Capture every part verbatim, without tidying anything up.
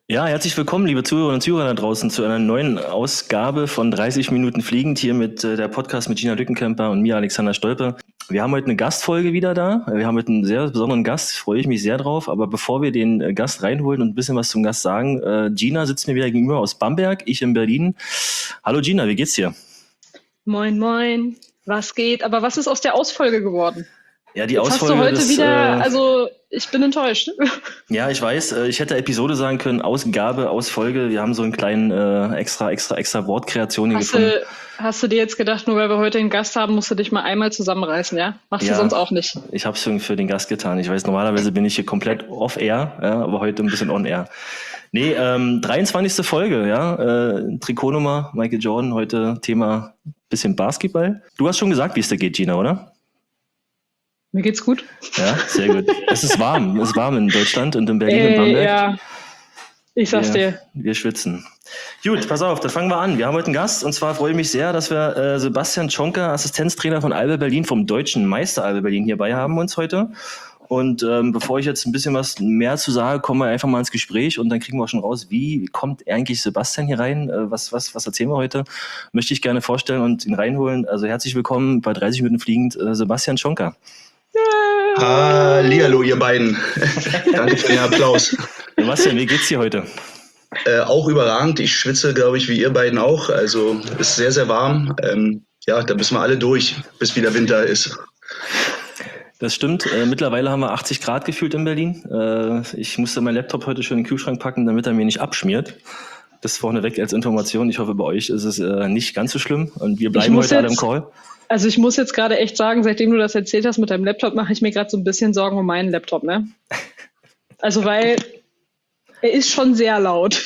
Ja, herzlich willkommen, liebe Zuhörerinnen und Zuhörer da draußen, zu einer neuen Ausgabe von dreißig Minuten Fliegend hier mit äh, der Podcast mit Gina Lückenkämper und mir, Alexander Stolpe. Wir haben heute eine Gastfolge wieder da. Wir haben heute einen sehr besonderen Gast, freue ich mich sehr drauf. Aber bevor wir den äh, Gast reinholen und ein bisschen was zum Gast sagen, äh, Gina sitzt mir wieder gegenüber aus Bamberg, ich in Berlin. Hallo Gina, wie geht's dir? Moin, moin. Was geht? Aber was ist aus der Ausfolge geworden? Ja, die Jetzt hast du Ausfolge heute des, wieder, äh, also ich bin enttäuscht. ja, ich weiß, äh, ich hätte Episode sagen können, Ausgabe, Ausfolge. Wir haben so einen kleinen äh, extra, extra, extra Wortkreation hier Hast gefunden. du, hast du dir jetzt gedacht, nur weil wir heute einen Gast haben, musst du dich mal einmal zusammenreißen, ja? Machst du Ja, sonst auch nicht. ich habe es für, für den Gast getan. Ich weiß, normalerweise bin ich hier komplett off-air, ja, aber heute ein bisschen on-air. Nee, ähm, dreiundzwanzigste Folge, ja, äh, Trikotnummer, Michael Jordan, heute Thema bisschen Basketball. Du hast schon gesagt, wie es da geht, Gina, oder? Mir geht's gut. Ja, sehr gut. Es ist warm, es ist warm in Deutschland und in Berlin und Äh, Bamberg. ja, ich sag's Wir, dir. wir schwitzen. Gut, pass auf, dann fangen wir an. Wir haben heute einen Gast und zwar freue ich mich sehr, dass wir äh, Sebastian Tschonka, Assistenztrainer von Alba Berlin, vom deutschen Meister Alba Berlin hierbei haben uns heute. Und ähm, bevor ich jetzt ein bisschen was mehr zu sage, kommen wir einfach mal ins Gespräch und dann kriegen wir auch schon raus, wie kommt eigentlich Sebastian hier rein? Äh, was, was, was erzählen wir heute? Möchte ich gerne vorstellen und ihn reinholen. Also herzlich willkommen bei dreißig Minuten Fliegend, äh, Sebastian Tschonka. Hallihallo, ihr beiden. Danke für den Applaus. Sebastian, wie geht's dir heute? Äh, auch überragend. Ich schwitze, glaube ich, wie ihr beiden auch. Also ist sehr, sehr warm. Ähm, ja, da müssen wir alle durch, bis wieder Winter ist. Das stimmt. Äh, mittlerweile haben wir achtzig Grad gefühlt in Berlin. Äh, ich musste meinen Laptop heute schon in den Kühlschrank packen, damit er mir nicht abschmiert. Das vorneweg als Information. Ich hoffe, bei euch ist es äh, nicht ganz so schlimm und wir bleiben heute alle im Call. Also ich muss jetzt gerade echt sagen, seitdem du das erzählt hast mit deinem Laptop, mache ich mir gerade so ein bisschen Sorgen um meinen Laptop, ne? Also weil er ist schon sehr laut.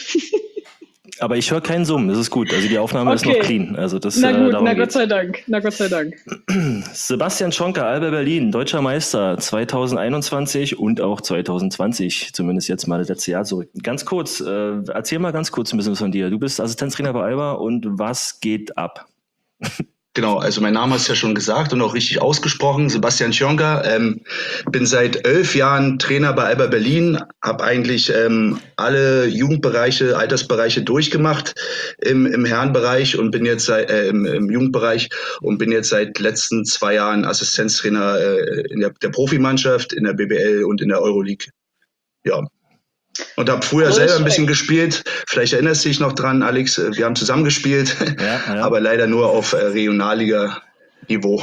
Aber ich höre keinen Summen, das ist gut. Also die Aufnahme Okay. ist noch clean. Also das, Na äh, gut, darum na Gott geht's. sei Dank, na Gott sei Dank. Sebastian Tschonka, Alba Berlin, deutscher Meister zweitausendeinundzwanzig und auch zweitausendzwanzig, zumindest jetzt mal das letzte Jahr zurück. Ganz kurz, äh, erzähl mal ganz kurz ein bisschen von dir. Du bist Assistenztrainer bei Alba und was geht ab? Genau, also mein Name ist ja schon gesagt und auch richtig ausgesprochen, Sebastian Tschonka. Ähm, bin seit elf Jahren Trainer bei Alba Berlin, habe eigentlich ähm, alle Jugendbereiche, Altersbereiche durchgemacht im, im Herrenbereich und bin jetzt seit, äh, im, im Jugendbereich und bin jetzt seit letzten zwei Jahren Assistenztrainer äh, in der, der Profimannschaft, in der B B L und in der Euroleague. Ja. Und habe früher Oh, selber ein schön. bisschen gespielt. Vielleicht erinnerst du dich noch dran, Alex. Wir haben zusammen gespielt, Ja, ja. aber leider nur auf äh, Regionalliga-Niveau.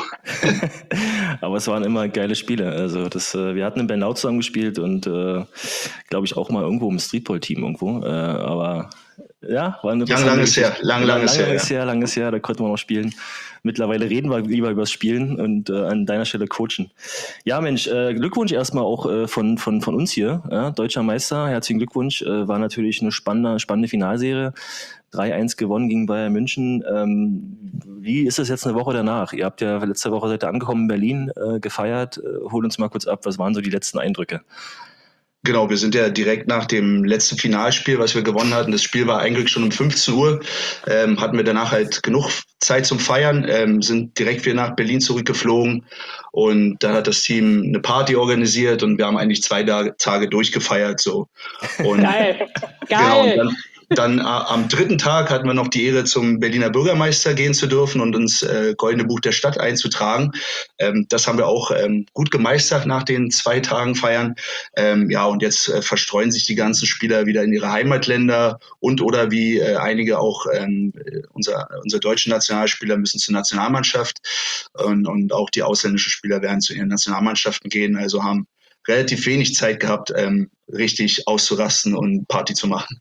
Aber es waren immer geile Spiele. Also das, äh, wir hatten in Bernau zusammen gespielt und äh, glaube ich auch mal irgendwo im Streetball-Team irgendwo. Äh, aber ja, war eine Lang, lang ist her. Lang, lang ist her, Lang ist her, lang ist her, da konnten wir noch spielen. Mittlerweile reden wir lieber über das Spielen und äh, an deiner Stelle coachen. Ja, Mensch, äh, Glückwunsch erstmal auch äh, von, von, von uns hier. Ja, Deutscher Meister, herzlichen Glückwunsch. Äh, war natürlich eine spannende, spannende Finalserie. drei eins gewonnen gegen Bayern München. Ähm, wie ist das jetzt eine Woche danach? Ihr habt ja letzte Woche seid ihr angekommen in Berlin, äh, gefeiert. Äh, hol uns mal kurz ab, was waren so die letzten Eindrücke? Genau, wir sind ja direkt nach dem letzten Finalspiel, was wir gewonnen hatten. Das Spiel war eigentlich schon um fünfzehn Uhr. Ähm, hatten wir danach halt genug Zeit zum Feiern, ähm, sind direkt wieder nach Berlin zurückgeflogen. Und dann hat das Team eine Party organisiert und wir haben eigentlich zwei Tage durchgefeiert. So. Und Geil, genau, und geil. dann, dann äh, am dritten Tag hatten wir noch die Ehre, zum Berliner Bürgermeister gehen zu dürfen und uns äh, Goldene Buch der Stadt einzutragen. Ähm, das haben wir auch ähm, gut gemeistert nach den zwei Tagen Feiern. Ähm, ja, und jetzt äh, verstreuen sich die ganzen Spieler wieder in ihre Heimatländer und oder wie äh, einige auch ähm, unser, unsere deutschen Nationalspieler müssen zur Nationalmannschaft und, und auch die ausländischen Spieler werden zu ihren Nationalmannschaften gehen. Also haben relativ wenig Zeit gehabt, ähm, richtig auszurasten und Party zu machen.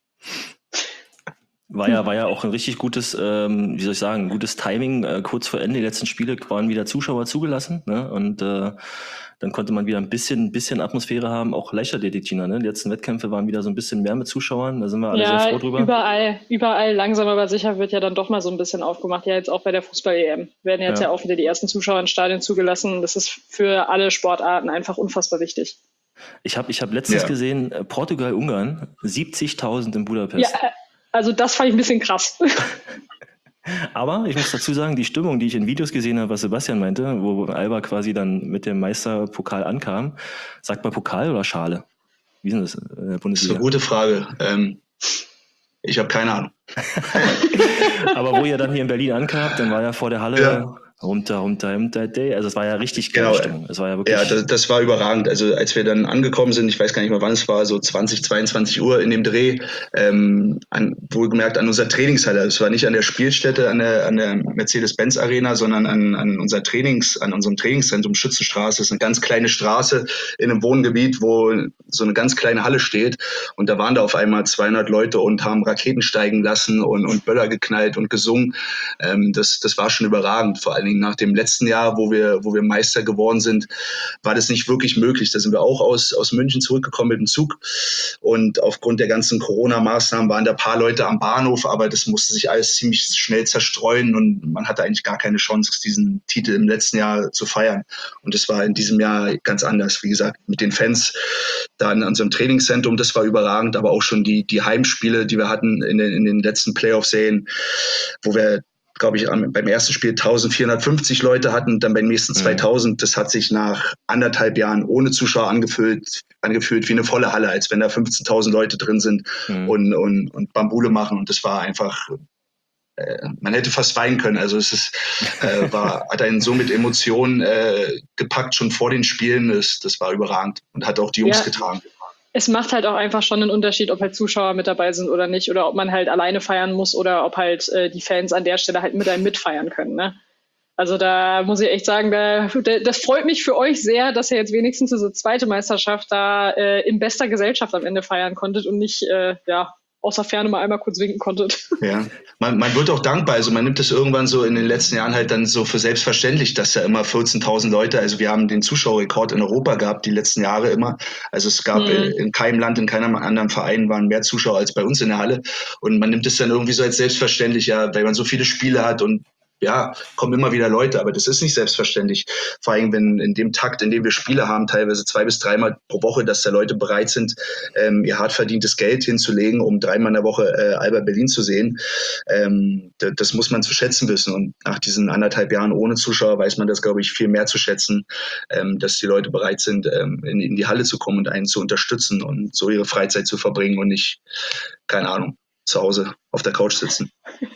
War ja, war ja auch ein richtig gutes, ähm, wie soll ich sagen, gutes Timing. Äh, kurz vor Ende der letzten Spiele waren wieder Zuschauer zugelassen, ne? Und äh, dann konnte man wieder ein bisschen, ein bisschen Atmosphäre haben, auch Leichtathletik, Gina, ne? Die letzten Wettkämpfe waren wieder so ein bisschen mehr mit Zuschauern, da sind wir alle Ja, sehr froh drüber. überall, überall langsam aber sicher wird ja dann doch mal so ein bisschen aufgemacht. Ja, jetzt auch bei der Fußball-E M werden jetzt Ja. ja. auch wieder die ersten Zuschauer in Stadien zugelassen. Das ist für alle Sportarten einfach unfassbar wichtig. Ich habe ich hab letztens Ja. gesehen, äh, Portugal, Ungarn, siebzigtausend in Budapest. Ja, also das fand ich ein bisschen krass. Aber ich muss dazu sagen, die Stimmung, die ich in Videos gesehen habe, was Sebastian meinte, wo Alba quasi dann mit dem Meisterpokal ankam, sagt man Pokal oder Schale? Wie ist denn das in der Bundesliga? Das ist eine gute Frage. Ähm, ich habe keine Ahnung. Aber wo ihr dann hier in Berlin ankamt, dann war ja vor der Halle Ja. runter, runter, runter, day. Also es war ja richtig geile Genau. Stimmung. Es war ja wirklich. Ja, das, das war überragend. Also als wir dann angekommen sind, ich weiß gar nicht mehr wann es war, so zwanzig, zweiundzwanzig Uhr in dem Dreh, ähm, an, wohlgemerkt an unserer Trainingshalle. Es war nicht an der Spielstätte, an der, an der Mercedes-Benz Arena, sondern an, an unser Trainings, an unserem Trainingszentrum Schützenstraße. Das ist eine ganz kleine Straße in einem Wohngebiet, wo so eine ganz kleine Halle steht. Und da waren da auf einmal zweihundert Leute und haben Raketen steigen lassen und, und Böller geknallt und gesungen. Ähm, das, das war schon überragend. Vor allen Dingen nach dem letzten Jahr, wo wir, wo wir Meister geworden sind, war das nicht wirklich möglich. Da sind wir auch aus, aus München zurückgekommen mit dem Zug. Und aufgrund der ganzen Corona-Maßnahmen waren da ein paar Leute am Bahnhof, aber das musste sich alles ziemlich schnell zerstreuen und man hatte eigentlich gar keine Chance, diesen Titel im letzten Jahr zu feiern. Und das war in diesem Jahr ganz anders. Wie gesagt, mit den Fans da in unserem Trainingszentrum, das war überragend, aber auch schon die, die Heimspiele, die wir hatten in den, in den letzten Playoff-Serien, wo wir, glaube ich, beim ersten Spiel eintausendvierhundertfünfzig Leute hatten, dann beim nächsten zweitausend. Das hat sich nach anderthalb Jahren ohne Zuschauer angefühlt, angefühlt wie eine volle Halle, als wenn da fünfzehntausend Leute drin sind mhm. und, und, und Bambule machen. Und das war einfach, äh, man hätte fast weinen können. Also es ist, äh, war, hat einen so mit Emotionen äh, gepackt, schon vor den Spielen. Das, das war überragend und hat auch die Jungs ja. getragen. Es macht halt auch einfach schon einen Unterschied, ob halt Zuschauer mit dabei sind oder nicht, oder ob man halt alleine feiern muss oder ob halt äh, die Fans an der Stelle halt mit einem mitfeiern können, ne? Also da muss ich echt sagen, da, das freut mich für euch sehr, dass ihr jetzt wenigstens diese zweite Meisterschaft da äh, in bester Gesellschaft am Ende feiern konntet und nicht, äh, ja, außer Ferne mal einmal kurz winken konntet. Ja, man, man wird auch dankbar. Also man nimmt es irgendwann so in den letzten Jahren halt dann so für selbstverständlich, dass da immer vierzehntausend Leute, also wir haben den Zuschauerrekord in Europa gehabt, die letzten Jahre immer. Also es gab hm. in, in keinem Land, in keinem anderen Verein waren mehr Zuschauer als bei uns in der Halle. Und man nimmt es dann irgendwie so als selbstverständlich, ja, weil man so viele Spiele hat und ja, kommen immer wieder Leute, aber das ist nicht selbstverständlich. Vor allem, wenn in dem Takt, in dem wir Spiele haben, teilweise zwei bis dreimal pro Woche, dass da Leute bereit sind, ähm, ihr hart verdientes Geld hinzulegen, um dreimal in der Woche äh, Alba Berlin zu sehen. Ähm, d- das muss man zu schätzen wissen. Und nach diesen anderthalb Jahren ohne Zuschauer weiß man das, glaube ich, viel mehr zu schätzen, ähm, dass die Leute bereit sind, ähm, in, in die Halle zu kommen und einen zu unterstützen und so ihre Freizeit zu verbringen und nicht, keine Ahnung, zu Hause auf der Couch sitzen.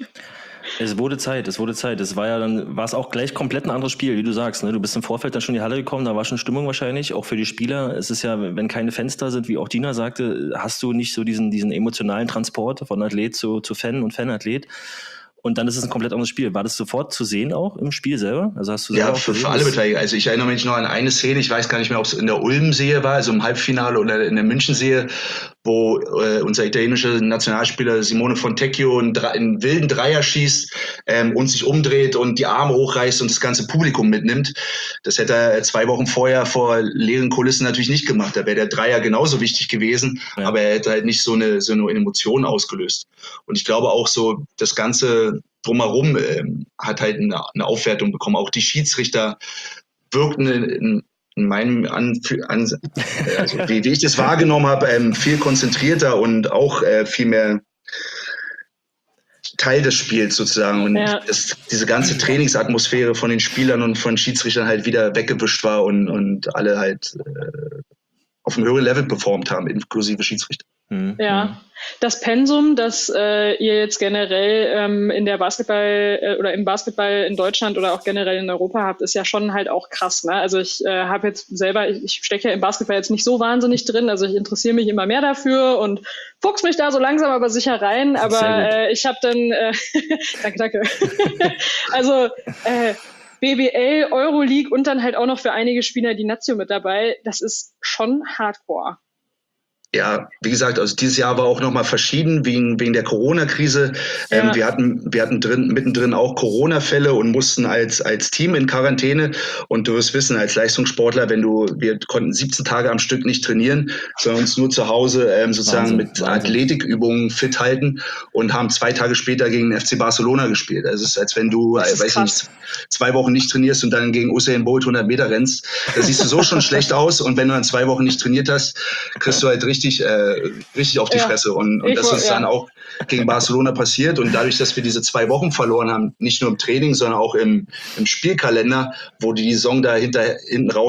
Es wurde Zeit, es wurde Zeit. Es war ja dann, war es auch gleich komplett ein anderes Spiel, wie du sagst. Ne? Du bist im Vorfeld dann schon in die Halle gekommen, da war schon Stimmung wahrscheinlich, auch für die Spieler. Es ist ja, wenn keine Fans da sind, wie auch Dina sagte, hast du nicht so diesen, diesen emotionalen Transport von Athlet zu, zu Fan und Fanathlet. Und dann ist es ein komplett anderes Spiel. War das sofort zu sehen auch im Spiel selber? Also hast du ja, für, für alle Beteiligten. Also ich erinnere mich noch an eine Szene, ich weiß gar nicht mehr, ob es in der Ulm-Serie war, also im Halbfinale oder in der München-Serie, wo äh, unser italienischer Nationalspieler Simone Fontecchio einen, einen wilden Dreier schießt ähm, und sich umdreht und die Arme hochreißt und das ganze Publikum mitnimmt. Das hätte er zwei Wochen vorher vor leeren Kulissen natürlich nicht gemacht. Da wäre der Dreier genauso wichtig gewesen, ja. aber er hätte halt nicht so eine, so eine Emotion ausgelöst. Und ich glaube auch so, das ganze drumherum ähm, hat halt eine, eine Aufwertung bekommen. Auch die Schiedsrichter wirkten in, in, in meinem an, an also wie, wie ich das wahrgenommen habe, ähm, viel konzentrierter und auch äh, viel mehr Teil des Spiels sozusagen. Und ja. das, diese ganze Trainingsatmosphäre von den Spielern und von Schiedsrichtern halt wieder weggewischt war und, und alle halt äh, auf einem höheren Level performt haben, inklusive Schiedsrichter. Mhm. Ja, das Pensum, das äh, ihr jetzt generell ähm, in der Basketball äh, oder im Basketball in Deutschland oder auch generell in Europa habt, ist ja schon halt auch krass. Ne? Also ich äh, habe jetzt selber, ich, ich stecke ja im Basketball jetzt nicht so wahnsinnig drin, also ich interessiere mich immer mehr dafür und fuchs mich da so langsam aber sicher rein, aber äh, ich habe dann, äh, danke, danke, also äh, B B L, Euroleague und dann halt auch noch für einige Spieler die Nazio mit dabei, das ist schon hardcore. Ja, wie gesagt, also dieses Jahr war auch nochmal verschieden wegen, wegen der Corona-Krise. Ja. Ähm, wir hatten, wir hatten drin, mittendrin auch Corona-Fälle und mussten als, als Team in Quarantäne. Und du wirst wissen, als Leistungssportler, wenn du, wir konnten siebzehn Tage am Stück nicht trainieren, sondern uns nur zu Hause ähm, sozusagen Wahnsinn, mit Wahnsinn. Athletikübungen fit halten und haben zwei Tage später gegen den F C Barcelona gespielt. Also es ist, als wenn du, äh, weiß nicht, zwei Wochen nicht trainierst und dann gegen Usain Bolt hundert Meter rennst. Da siehst du so schon schlecht aus. Und wenn du dann zwei Wochen nicht trainiert hast, kriegst du halt richtig Richtig, äh, richtig auf die ja, Fresse. Und, und das ist ja. dann auch gegen Barcelona passiert. Und dadurch, dass wir diese zwei Wochen verloren haben, nicht nur im Training, sondern auch im, im Spielkalender, wurde die Saison da hinter, hinten raus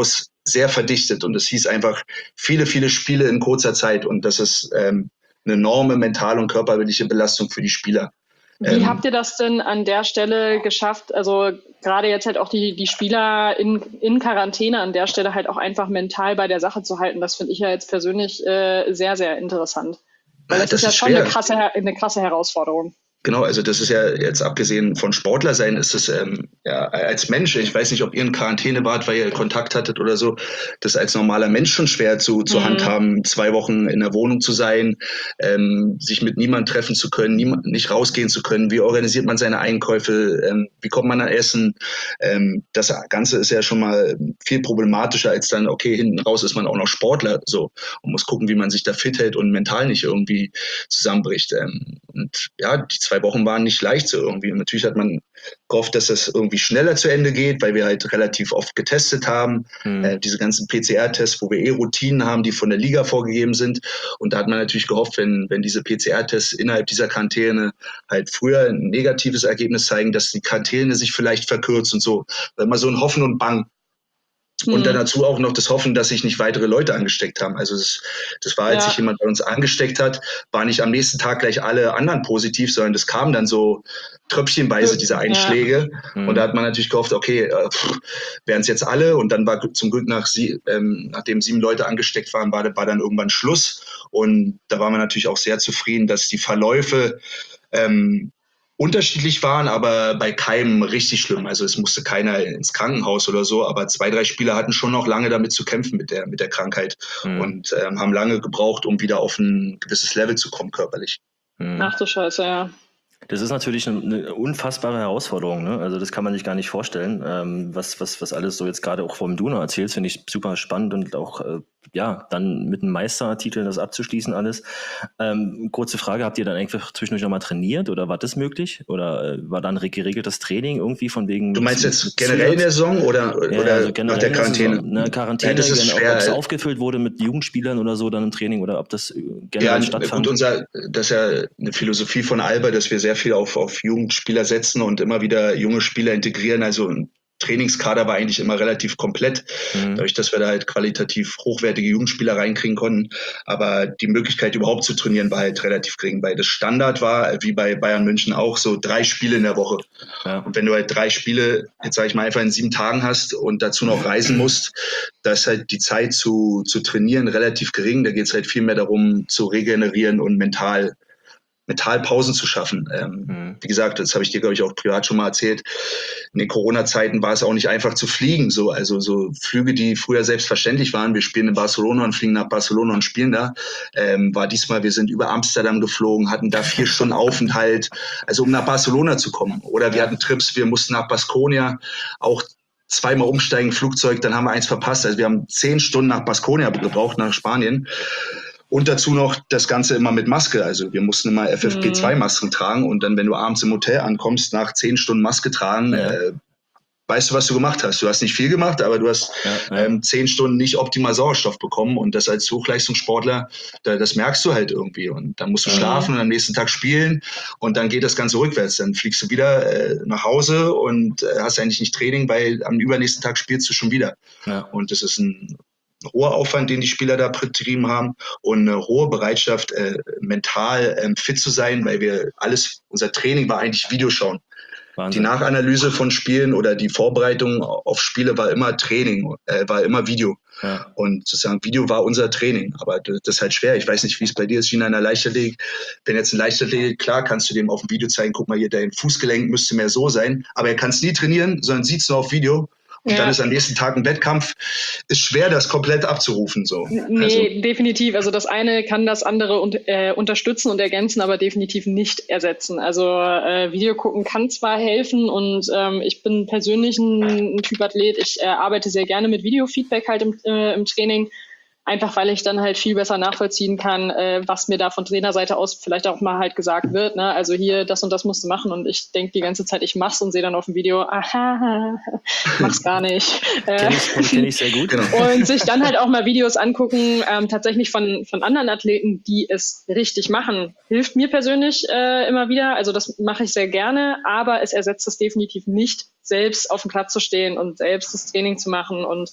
sehr verdichtet und es hieß einfach viele, viele Spiele in kurzer Zeit und das ist ähm, eine enorme mentale und körperliche Belastung für die Spieler. Wie ähm, habt ihr das denn an der Stelle geschafft? Also gerade jetzt halt auch die, die Spieler in, in Quarantäne an der Stelle halt auch einfach mental bei der Sache zu halten. Das finde ich ja jetzt persönlich äh, sehr, sehr interessant. Weil das, das ist ja ist schon schwer. eine krasse, eine krasse Herausforderung. Genau, also das ist ja jetzt abgesehen von Sportler sein, ist es ähm, ja als Mensch, ich weiß nicht, ob ihr in Quarantäne wart, weil ihr Kontakt hattet oder so, das ist als normaler Mensch schon schwer zu, zu Mhm. handhaben, zwei Wochen in der Wohnung zu sein, ähm, sich mit niemandem treffen zu können, niemand, nicht rausgehen zu können, wie organisiert man seine Einkäufe, ähm, wie kommt man an Essen, ähm, das Ganze ist ja schon mal viel problematischer als dann, okay, hinten raus ist man auch noch Sportler so und muss gucken, wie man sich da fit hält und mental nicht irgendwie zusammenbricht. Ähm, und ja, die zwei Wochen waren nicht leicht so irgendwie. Und natürlich hat man gehofft, dass das irgendwie schneller zu Ende geht, weil wir halt relativ oft getestet haben. Mhm. Äh, diese ganzen P C R-Tests, wo wir eh Routinen haben, die von der Liga vorgegeben sind. Und da hat man natürlich gehofft, wenn, wenn diese P C R-Tests innerhalb dieser Quarantäne halt früher ein negatives Ergebnis zeigen, dass die Quarantäne sich vielleicht verkürzt und so. Immer so ein Hoffen und Bang. Und mhm. dann dazu auch noch das Hoffen, dass sich nicht weitere Leute angesteckt haben. Also das, das war, als ja. sich jemand bei uns angesteckt hat, war nicht am nächsten Tag gleich alle anderen positiv, sondern das kam dann so tröpfchenweise, diese Einschläge. Ja. Und da hat man natürlich gehofft, okay, wären es jetzt alle. Und dann war zum Glück, nach sie, ähm, nachdem sieben Leute angesteckt waren, war, war dann irgendwann Schluss. Und da waren wir natürlich auch sehr zufrieden, dass die Verläufe ähm, unterschiedlich waren, aber bei keinem richtig schlimm. Also es musste keiner ins Krankenhaus oder so, aber zwei, drei Spieler hatten schon noch lange damit zu kämpfen mit der, mit der Krankheit mhm. und ähm, haben lange gebraucht, um wieder auf ein gewisses Level zu kommen körperlich. Mhm. Ach du Scheiße, ja. Das ist natürlich eine, eine unfassbare Herausforderung, ne? Also das kann man sich gar nicht vorstellen. Ähm, was, was, was alles so jetzt gerade auch vom Duno erzählst, finde ich super spannend und auch äh, ja, dann mit einem Meistertitel das abzuschließen alles. Ähm, kurze Frage, habt ihr dann einfach zwischendurch nochmal trainiert oder war das möglich? Oder äh, war dann geregeltes Training irgendwie von wegen... Du meinst jetzt generell in der Saison oder, ja, oder also nach der Quarantäne? Ne, Quarantäne, ja, das ist ob schwer. es aufgefüllt wurde mit Jugendspielern oder so dann im Training oder ob das generell ja, stattfand? Gut, unser, das ist ja eine Philosophie von Alba, dass wir sehr viel auf, auf Jugendspieler setzen und immer wieder junge Spieler integrieren. Also ein Trainingskader war eigentlich immer relativ komplett, mhm. dadurch, dass wir da halt qualitativ hochwertige Jugendspieler reinkriegen konnten. Aber die Möglichkeit überhaupt zu trainieren war halt relativ gering, weil das Standard war, wie bei Bayern München auch, so drei Spiele in der Woche. Ja. Und wenn du halt drei Spiele, jetzt sage ich mal, einfach in sieben Tagen hast und dazu noch reisen musst, da ist halt die Zeit zu, zu trainieren relativ gering. Da geht es halt viel mehr darum, zu regenerieren und mental mental Pausen zu schaffen. Ähm, mhm. Wie gesagt, das habe ich dir, glaube ich, auch privat schon mal erzählt. In den Corona-Zeiten war es auch nicht einfach zu fliegen. So, also so Flüge, die früher selbstverständlich waren. Wir spielen in Barcelona und fliegen nach Barcelona und spielen da. Ähm, war diesmal, wir sind über Amsterdam geflogen, hatten da vier Stunden Aufenthalt, also um nach Barcelona zu kommen. Oder wir hatten Trips, wir mussten nach Baskonia, auch zweimal umsteigen, Flugzeug, dann haben wir eins verpasst. Also wir haben zehn Stunden nach Baskonia gebraucht, nach Spanien. Und dazu noch das Ganze immer mit Maske. Also wir mussten immer F F P zwei Masken tragen und dann, wenn du abends im Hotel ankommst, nach zehn Stunden Maske tragen, ja. äh, weißt du, was du gemacht hast. Du hast nicht viel gemacht, aber du hast ja, ja. Ähm, zehn Stunden nicht optimal Sauerstoff bekommen und das als Hochleistungssportler, da, das merkst du halt irgendwie. Und dann musst du mhm. schlafen und am nächsten Tag spielen und dann geht das Ganze rückwärts. Dann fliegst du wieder äh, nach Hause und äh, hast eigentlich nicht Training, weil am übernächsten Tag spielst du schon wieder. Ja. Und das ist ein hoher Aufwand, den die Spieler da betrieben haben und eine hohe Bereitschaft, äh, mental ähm, fit zu sein, weil wir alles, unser Training war eigentlich Videoschauen. Wahnsinn. Die Nachanalyse von Spielen oder die Vorbereitung auf Spiele war immer Training, äh, war immer Video. Ja. Und sozusagen Video war unser Training. Aber das, das ist halt schwer. Ich weiß nicht, wie es bei dir ist, Gina, in der Leichtathletik. Wenn jetzt ein Leichtathletik, klar kannst du dem auf dem Video zeigen, guck mal hier, dein Fußgelenk müsste mehr so sein. Aber er kann es nie trainieren, sondern sieht es nur auf Video. Und ja. dann ist am nächsten Tag ein Wettkampf. Ist schwer, das komplett abzurufen. So. Nee, also. definitiv. Also das eine kann das andere un- äh, unterstützen und ergänzen, aber definitiv nicht ersetzen. Also äh, Video gucken kann zwar helfen und ähm, ich bin persönlich ein, ein Typ Athlet. Ich äh, arbeite sehr gerne mit Videofeedback halt im, äh, im Training. Einfach weil ich dann halt viel besser nachvollziehen kann, äh, was mir da von Trainerseite aus vielleicht auch mal halt gesagt wird. Ne? Also hier, das und das musst du machen. Und ich denke die ganze Zeit, ich mach's und sehe dann auf dem Video, aha, mach's gar nicht. Kenn ich, kenn ich sehr gut. Genau. Und sich dann halt auch mal Videos angucken, ähm, tatsächlich von von anderen Athleten, die es richtig machen, hilft mir persönlich äh, immer wieder. Also das mache ich sehr gerne, aber es ersetzt es definitiv nicht, selbst auf dem Platz zu stehen und selbst das Training zu machen und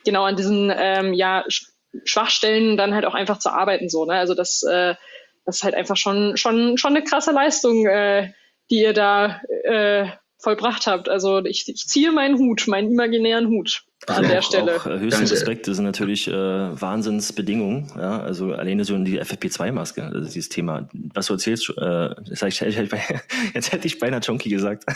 genau an diesen ähm, ja, Schwachstellen dann halt auch einfach zu arbeiten. So, ne? Also das, äh, das ist halt einfach schon, schon, schon eine krasse Leistung, äh, die ihr da äh, vollbracht habt. Also ich, ich ziehe meinen Hut, meinen imaginären Hut an auch, der Stelle. Auch äh, höchsten Danke. Respekt, das sind natürlich äh, Wahnsinnsbedingungen. Ja? Also alleine so die F F P zwei Maske, also dieses Thema, was du erzählst, äh, das hab ich, jetzt hätte ich beinahe Jonky gesagt.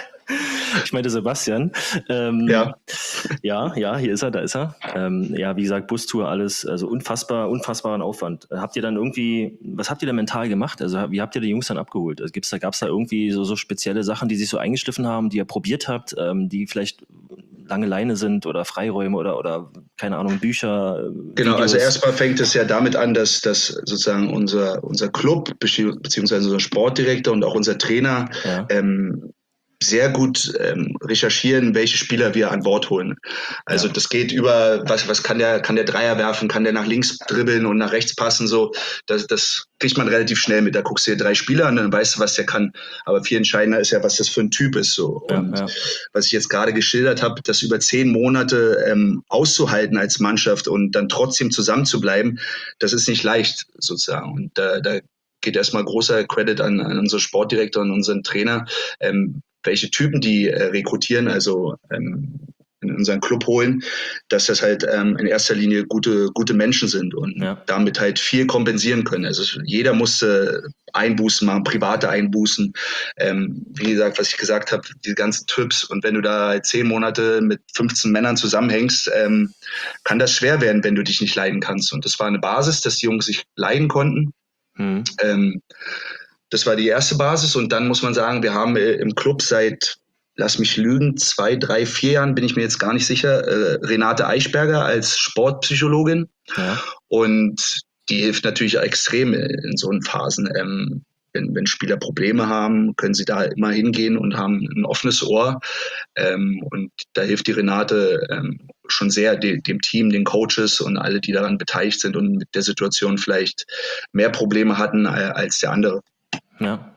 Ich meinte Sebastian. Ähm, Ja. ja, ja, hier ist er, da ist er. Ähm, ja, wie gesagt, Bustour, alles, also unfassbar, unfassbaren Aufwand. Habt ihr dann irgendwie, was habt ihr da mental gemacht? Also wie habt ihr die Jungs dann abgeholt? Also gibt's da, gab's da irgendwie so, so spezielle Sachen, die sich so eingeschliffen haben, die ihr probiert habt, ähm, die vielleicht lange Leine sind oder Freiräume oder, oder keine Ahnung, Bücher, Genau, Videos? also erstmal fängt es ja damit an, dass, dass sozusagen unser, unser Club beziehungsweise unser Sportdirektor und auch unser Trainer Ja. ähm, sehr gut ähm, recherchieren, welche Spieler wir an Bord holen. Also Ja. das geht über, was, was kann der, kann der Dreier werfen, kann der nach links dribbeln und nach rechts passen, so. Das, das kriegt man relativ schnell mit. Da guckst du dir drei Spieler an und dann weißt du, was der kann. Aber viel entscheidender ist ja, was das für ein Typ ist, so. Und Ja, ja. was ich jetzt gerade geschildert habe, das über zehn Monate ähm, auszuhalten als Mannschaft und dann trotzdem zusammen zu bleiben, das ist nicht leicht, sozusagen. Und da, da geht erstmal großer Credit an, an unseren Sportdirektor und unseren Trainer, ähm, welche Typen die äh, rekrutieren, also ähm, in unseren Club holen, dass das halt ähm, in erster Linie gute, gute Menschen sind und Ja. damit halt viel kompensieren können. Also jeder musste Einbußen machen, private Einbußen. Ähm, wie gesagt, was ich gesagt habe, die ganzen Typs. Und wenn du da halt zehn Monate mit fünfzehn Männern zusammenhängst, ähm, kann das schwer werden, wenn du dich nicht leiden kannst. Und das war eine Basis, dass die Jungs sich leiden konnten. Mhm. Ähm, Das war die erste Basis und dann muss man sagen, wir haben im Club seit, lass mich lügen, zwei, drei, vier Jahren, bin ich mir jetzt gar nicht sicher, äh, Renate Eichberger als Sportpsychologin Ja. und die hilft natürlich extrem in so Phasen. Ähm, wenn, wenn Spieler Probleme haben, können sie da immer hingehen und haben ein offenes Ohr. Ähm, und da hilft die Renate ähm, schon sehr de, dem Team, den Coaches und alle, die daran beteiligt sind und mit der Situation vielleicht mehr Probleme hatten äh, als der andere. Ja.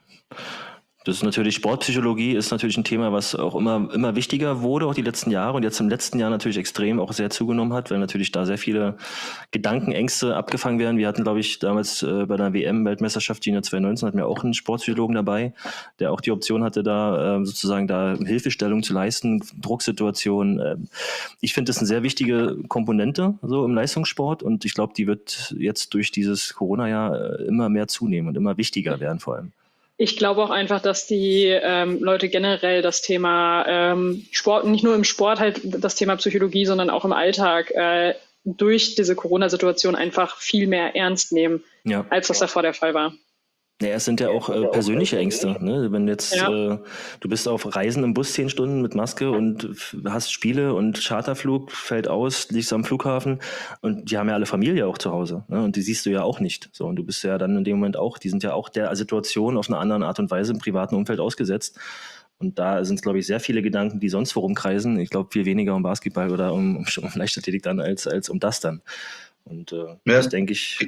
Das ist natürlich, Sportpsychologie ist natürlich ein Thema, was auch immer, immer wichtiger wurde, auch die letzten Jahre und jetzt im letzten Jahr natürlich extrem auch sehr zugenommen hat, weil natürlich da sehr viele Gedankenängste abgefangen werden. Wir hatten, glaube ich, damals äh, bei der W M-Weltmeisterschaft Junior zwanzig neunzehn hatten wir auch einen Sportpsychologen dabei, der auch die Option hatte, da äh, sozusagen da Hilfestellung zu leisten, Drucksituationen. Äh, ich finde das eine sehr wichtige Komponente so im Leistungssport und ich glaube, die wird jetzt durch dieses Corona-Jahr äh, immer mehr zunehmen und immer wichtiger werden vor allem. Ich glaube auch einfach, dass die ähm, Leute generell das Thema ähm, Sport, nicht nur im Sport halt das Thema Psychologie, sondern auch im Alltag äh, durch diese Corona-Situation einfach viel mehr ernst nehmen, ja. als das davor der Fall war. Naja, es sind ja auch äh, persönliche Ängste. Ne? Wenn jetzt Ja. äh, du bist auf Reisen im Bus zehn Stunden mit Maske und f- hast Spiele und Charterflug fällt aus, liegst am Flughafen und die haben ja alle Familie auch zu Hause. Ne? Und die siehst du ja auch nicht. So, und du bist ja dann in dem Moment auch, die sind ja auch der Situation auf eine andere Art und Weise im privaten Umfeld ausgesetzt. Und da sind es, glaube ich, sehr viele Gedanken, die sonst worum kreisen. Ich glaube, viel weniger um Basketball oder um, um, um Leichtathletik dann als, als um das dann. Und äh, Ja. das denke ich.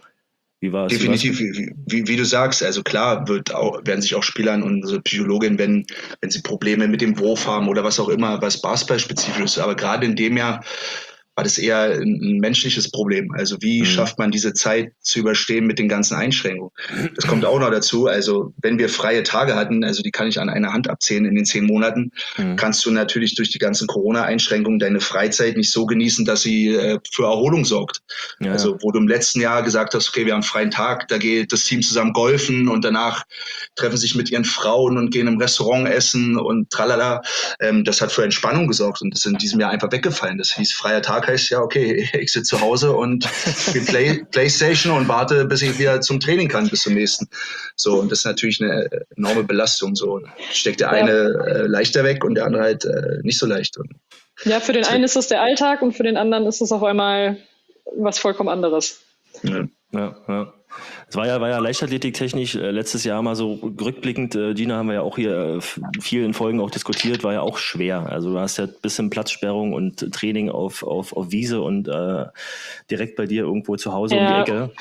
Wie war es? Definitiv, wie, wie, wie du sagst, also klar wird auch, werden sich auch Spieler und unsere Psychologin, wenn, wenn sie Probleme mit dem Wurf haben oder was auch immer, was Basketball-spezifisch ist, aber gerade in dem Jahr war das eher ein, ein menschliches Problem. Also wie Mhm. schafft man diese Zeit zu überstehen mit den ganzen Einschränkungen? Das kommt auch noch dazu. Also wenn wir freie Tage hatten, also die kann ich an einer Hand abzählen in den zehn Monaten, Mhm. kannst du natürlich durch die ganzen Corona-Einschränkungen deine Freizeit nicht so genießen, dass sie äh, für Erholung sorgt. Ja, Also wo du im letzten Jahr gesagt hast, okay, wir haben einen freien Tag, da geht das Team zusammen golfen und danach treffen sich mit ihren Frauen und gehen im Restaurant essen und tralala. Ähm, das hat für Entspannung gesorgt und das ist in diesem Jahr einfach weggefallen. Das hieß, freier Tag heißt ja, okay, ich sitze zu Hause und spiele Play, Playstation und warte, bis ich wieder zum Training kann, bis zum nächsten. So, und das ist natürlich eine enorme Belastung. So steckt der eine äh, leichter weg und der andere halt äh, nicht so leicht. Und Ja, für den einen ist das der Alltag und für den anderen ist es auf einmal was vollkommen anderes. ja. Ja, ja. Es war ja, war ja leichtathletiktechnisch äh, letztes Jahr mal so rückblickend, äh, Gina, haben wir ja auch hier äh, f- viel in Folgen auch diskutiert, war ja auch schwer. Also du hast ja ein bisschen Platzsperrung und Training auf, auf, auf Wiese und äh, direkt bei dir irgendwo zu Hause um die Ja. Ecke.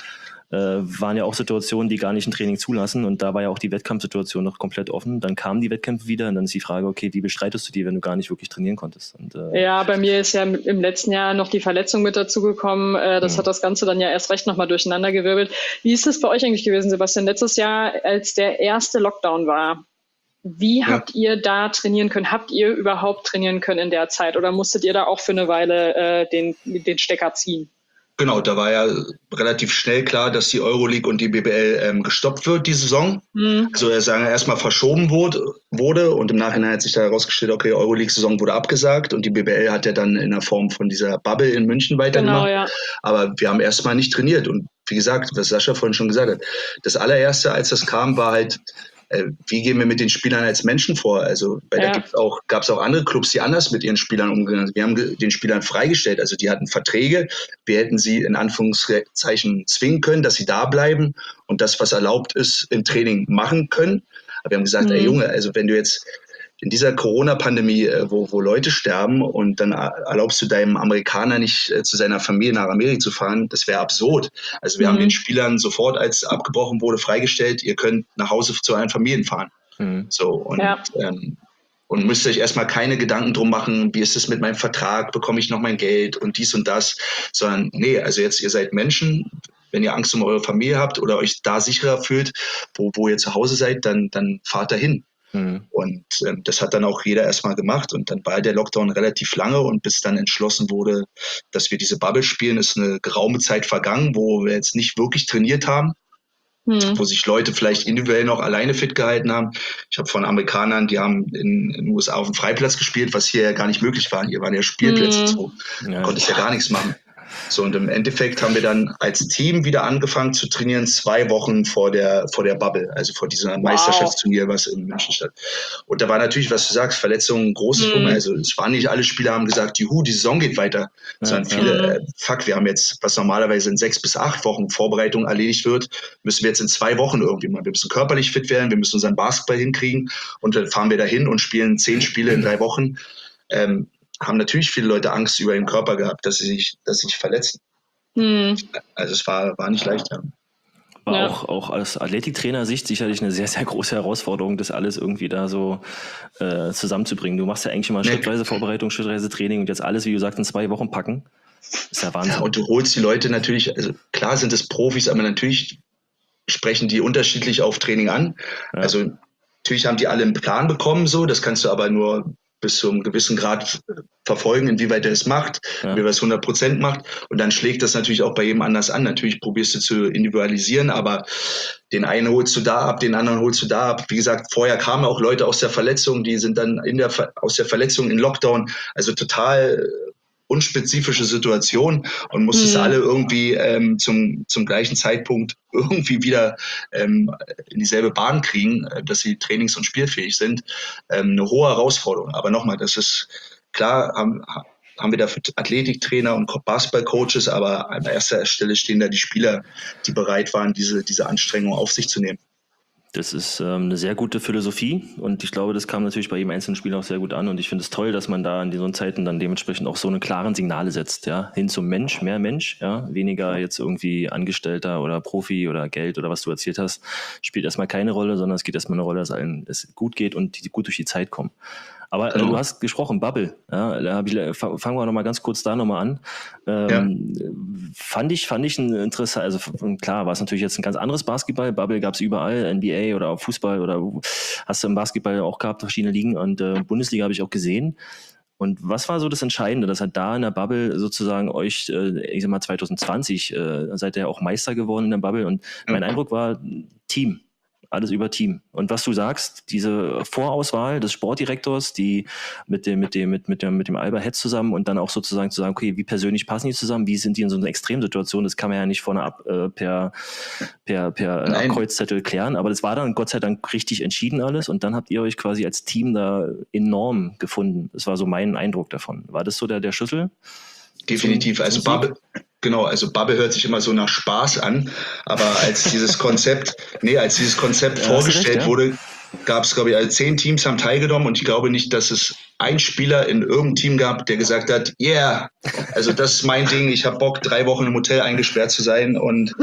äh, waren ja auch Situationen, die gar nicht ein Training zulassen und da war ja auch die Wettkampfsituation noch komplett offen. Dann kamen die Wettkämpfe wieder und dann ist die Frage, okay, wie bestreitest du die, wenn du gar nicht wirklich trainieren konntest? Und, äh, ja, bei mir ist ja im letzten Jahr noch die Verletzung mit dazugekommen. Äh, das mhm. hat das Ganze dann ja erst recht nochmal durcheinandergewirbelt. Wie ist es bei euch eigentlich gewesen, Sebastian? Letztes Jahr, als der erste Lockdown war, wie ja. habt ihr da trainieren können? Habt ihr überhaupt trainieren können in der Zeit oder musstet ihr da auch für eine Weile äh, den, den Stecker ziehen? Genau, da war ja relativ schnell klar, dass die Euroleague und die B B L ähm, gestoppt wird, die Saison. Mhm. Also er sagen erstmal verschoben wurde, wurde und im Nachhinein hat sich da herausgestellt, okay, Euroleague-Saison wurde abgesagt und die B B L hat ja dann in der Form von dieser Bubble in München weitergemacht. Genau, ja. Aber wir haben erstmal nicht trainiert und wie gesagt, was Sascha vorhin schon gesagt hat, das allererste, als das kam, war halt, äh, wie gehen wir mit den Spielern als Menschen vor? Also, weil ja. da gibt's auch, gab es auch andere Clubs, die anders mit ihren Spielern umgegangen sind. Wir haben ge- den Spielern freigestellt, also die hatten Verträge, wir hätten sie in Anführungszeichen zwingen können, dass sie da bleiben und das, was erlaubt ist, im Training machen können. Aber wir haben gesagt, mhm. ey Junge, also wenn du jetzt in dieser Corona-Pandemie, wo, wo Leute sterben und dann erlaubst du deinem Amerikaner nicht zu seiner Familie nach Amerika zu fahren, das wäre absurd. Also wir mhm. haben den Spielern sofort, als abgebrochen wurde, freigestellt, ihr könnt nach Hause zu euren Familien fahren. Mhm. So und ja. ähm, und müsst euch erstmal keine Gedanken drum machen, wie ist es mit meinem Vertrag, bekomme ich noch mein Geld und dies und das, sondern nee, also jetzt ihr seid Menschen, wenn ihr Angst um eure Familie habt oder euch da sicherer fühlt, wo, wo ihr zu Hause seid, dann, dann fahrt dahin. Mhm. Und ähm, das hat dann auch jeder erstmal gemacht und dann war der Lockdown relativ lange und bis dann entschlossen wurde, dass wir diese Bubble spielen, ist eine geraume Zeit vergangen, wo wir jetzt nicht wirklich trainiert haben, mhm. wo sich Leute vielleicht individuell noch alleine fit gehalten haben. Ich habe von Amerikanern, die haben in, in den U S A auf dem Freiplatz gespielt, was hier ja gar nicht möglich war. Hier waren ja Spielplätze, mhm. so ja. konntest ja gar nichts machen. So, und im Endeffekt haben wir dann als Team wieder angefangen zu trainieren, zwei Wochen vor der, vor der Bubble, also vor diesem wow. Meisterschaftsturnier, was in München statt. Und da war natürlich, was du sagst, Verletzungen ein großes Problem. Mhm. Also es waren nicht alle Spieler, haben gesagt, juhu, die Saison geht weiter. Ja, sondern viele, ja. äh, fuck, wir haben jetzt, was normalerweise in sechs bis acht Wochen Vorbereitung erledigt wird, müssen wir jetzt in zwei Wochen irgendwie mal. Wir müssen körperlich fit werden, wir müssen unseren Basketball hinkriegen und dann fahren wir dahin und spielen zehn Spiele in drei Wochen. Ähm, haben natürlich viele Leute Angst über ihren Körper gehabt, dass sie sich, dass sie sich verletzen. Hm. Also es war, war nicht leicht. Ja. War ja. auch, auch aus Athletiktrainer-Sicht sicherlich eine sehr, sehr große Herausforderung, das alles irgendwie da so äh, zusammenzubringen. Du machst ja eigentlich immer nee. schrittweise Vorbereitung, schrittweise Training und jetzt alles, wie du sagst, in zwei Wochen packen. Ist ja Wahnsinn. Ja, und du holst die Leute natürlich, also klar sind es Profis, aber natürlich sprechen die unterschiedlich auf Training an. Ja. Also natürlich haben die alle einen Plan bekommen, so, das kannst du aber nur bis zu einem gewissen Grad verfolgen, inwieweit er es macht, ja. wie er es hundert Prozent macht. Und dann schlägt das natürlich auch bei jedem anders an. Natürlich probierst du zu individualisieren, aber den einen holst du da ab, den anderen holst du da ab. Wie gesagt, vorher kamen auch Leute aus der Verletzung, die sind dann in der, aus der Verletzung in Lockdown. Also total unspezifische Situation und musstest mhm. alle irgendwie ähm, zum, zum gleichen Zeitpunkt irgendwie wieder ähm, in dieselbe Bahn kriegen, äh, dass sie trainings- und spielfähig sind. Ähm, eine hohe Herausforderung. Aber nochmal, das ist klar, haben, haben wir dafür Athletiktrainer und Basketballcoaches, aber an erster Stelle stehen da die Spieler, die bereit waren, diese, diese Anstrengung auf sich zu nehmen. Das ist ähm, eine sehr gute Philosophie und ich glaube, das kam natürlich bei jedem einzelnen Spieler auch sehr gut an und ich finde es toll, dass man da in diesen Zeiten dann dementsprechend auch so eine klaren Signale setzt, ja, hin zum Mensch, mehr Mensch, ja, weniger jetzt irgendwie Angestellter oder Profi oder Geld oder was du erzählt hast, spielt erstmal keine Rolle, sondern es geht erstmal eine Rolle, dass allen es gut geht und die gut durch die Zeit kommen. Aber genau. äh, du hast gesprochen, Bubble, ja, da hab ich, fangen wir noch mal ganz kurz da nochmal an. Ähm, ja. Fand ich, fand ich ein interessant, also klar, war es natürlich jetzt ein ganz anderes Basketball, Bubble gab es überall, N B A oder auch Fußball oder hast du im Basketball auch gehabt, verschiedene Ligen und äh, Bundesliga habe ich auch gesehen. Und was war so das Entscheidende, dass halt da in der Bubble sozusagen euch, äh, ich sag mal zwanzig zwanzig, äh, seid ihr auch Meister geworden in der Bubble und mhm. mein Eindruck war Team. Alles über Team. Und was du sagst, diese Vorauswahl des Sportdirektors, die mit dem, mit dem, mit, mit dem, mit dem Alba Head zusammen und dann auch sozusagen zu sagen, okay, wie persönlich passen die zusammen, wie sind die in so einer Extremsituation, das kann man ja nicht vorne ab, äh, per, per, per Abkreuzzettel klären, aber das war dann Gott sei Dank richtig entschieden alles und dann habt ihr euch quasi als Team da enorm gefunden. Das war so mein Eindruck davon. War das so der, der Schlüssel? Definitiv, also Bubble, genau, also Bubble hört sich immer so nach Spaß an, aber als dieses Konzept, nee, als dieses Konzept ja, vorgestellt recht, ja? wurde, gab es, glaube ich, also zehn Teams haben teilgenommen und ich glaube nicht, dass es einen Spieler in irgendeinem Team gab, der gesagt hat, yeah, also das ist mein Ding, ich habe Bock, drei Wochen im Hotel eingesperrt zu sein und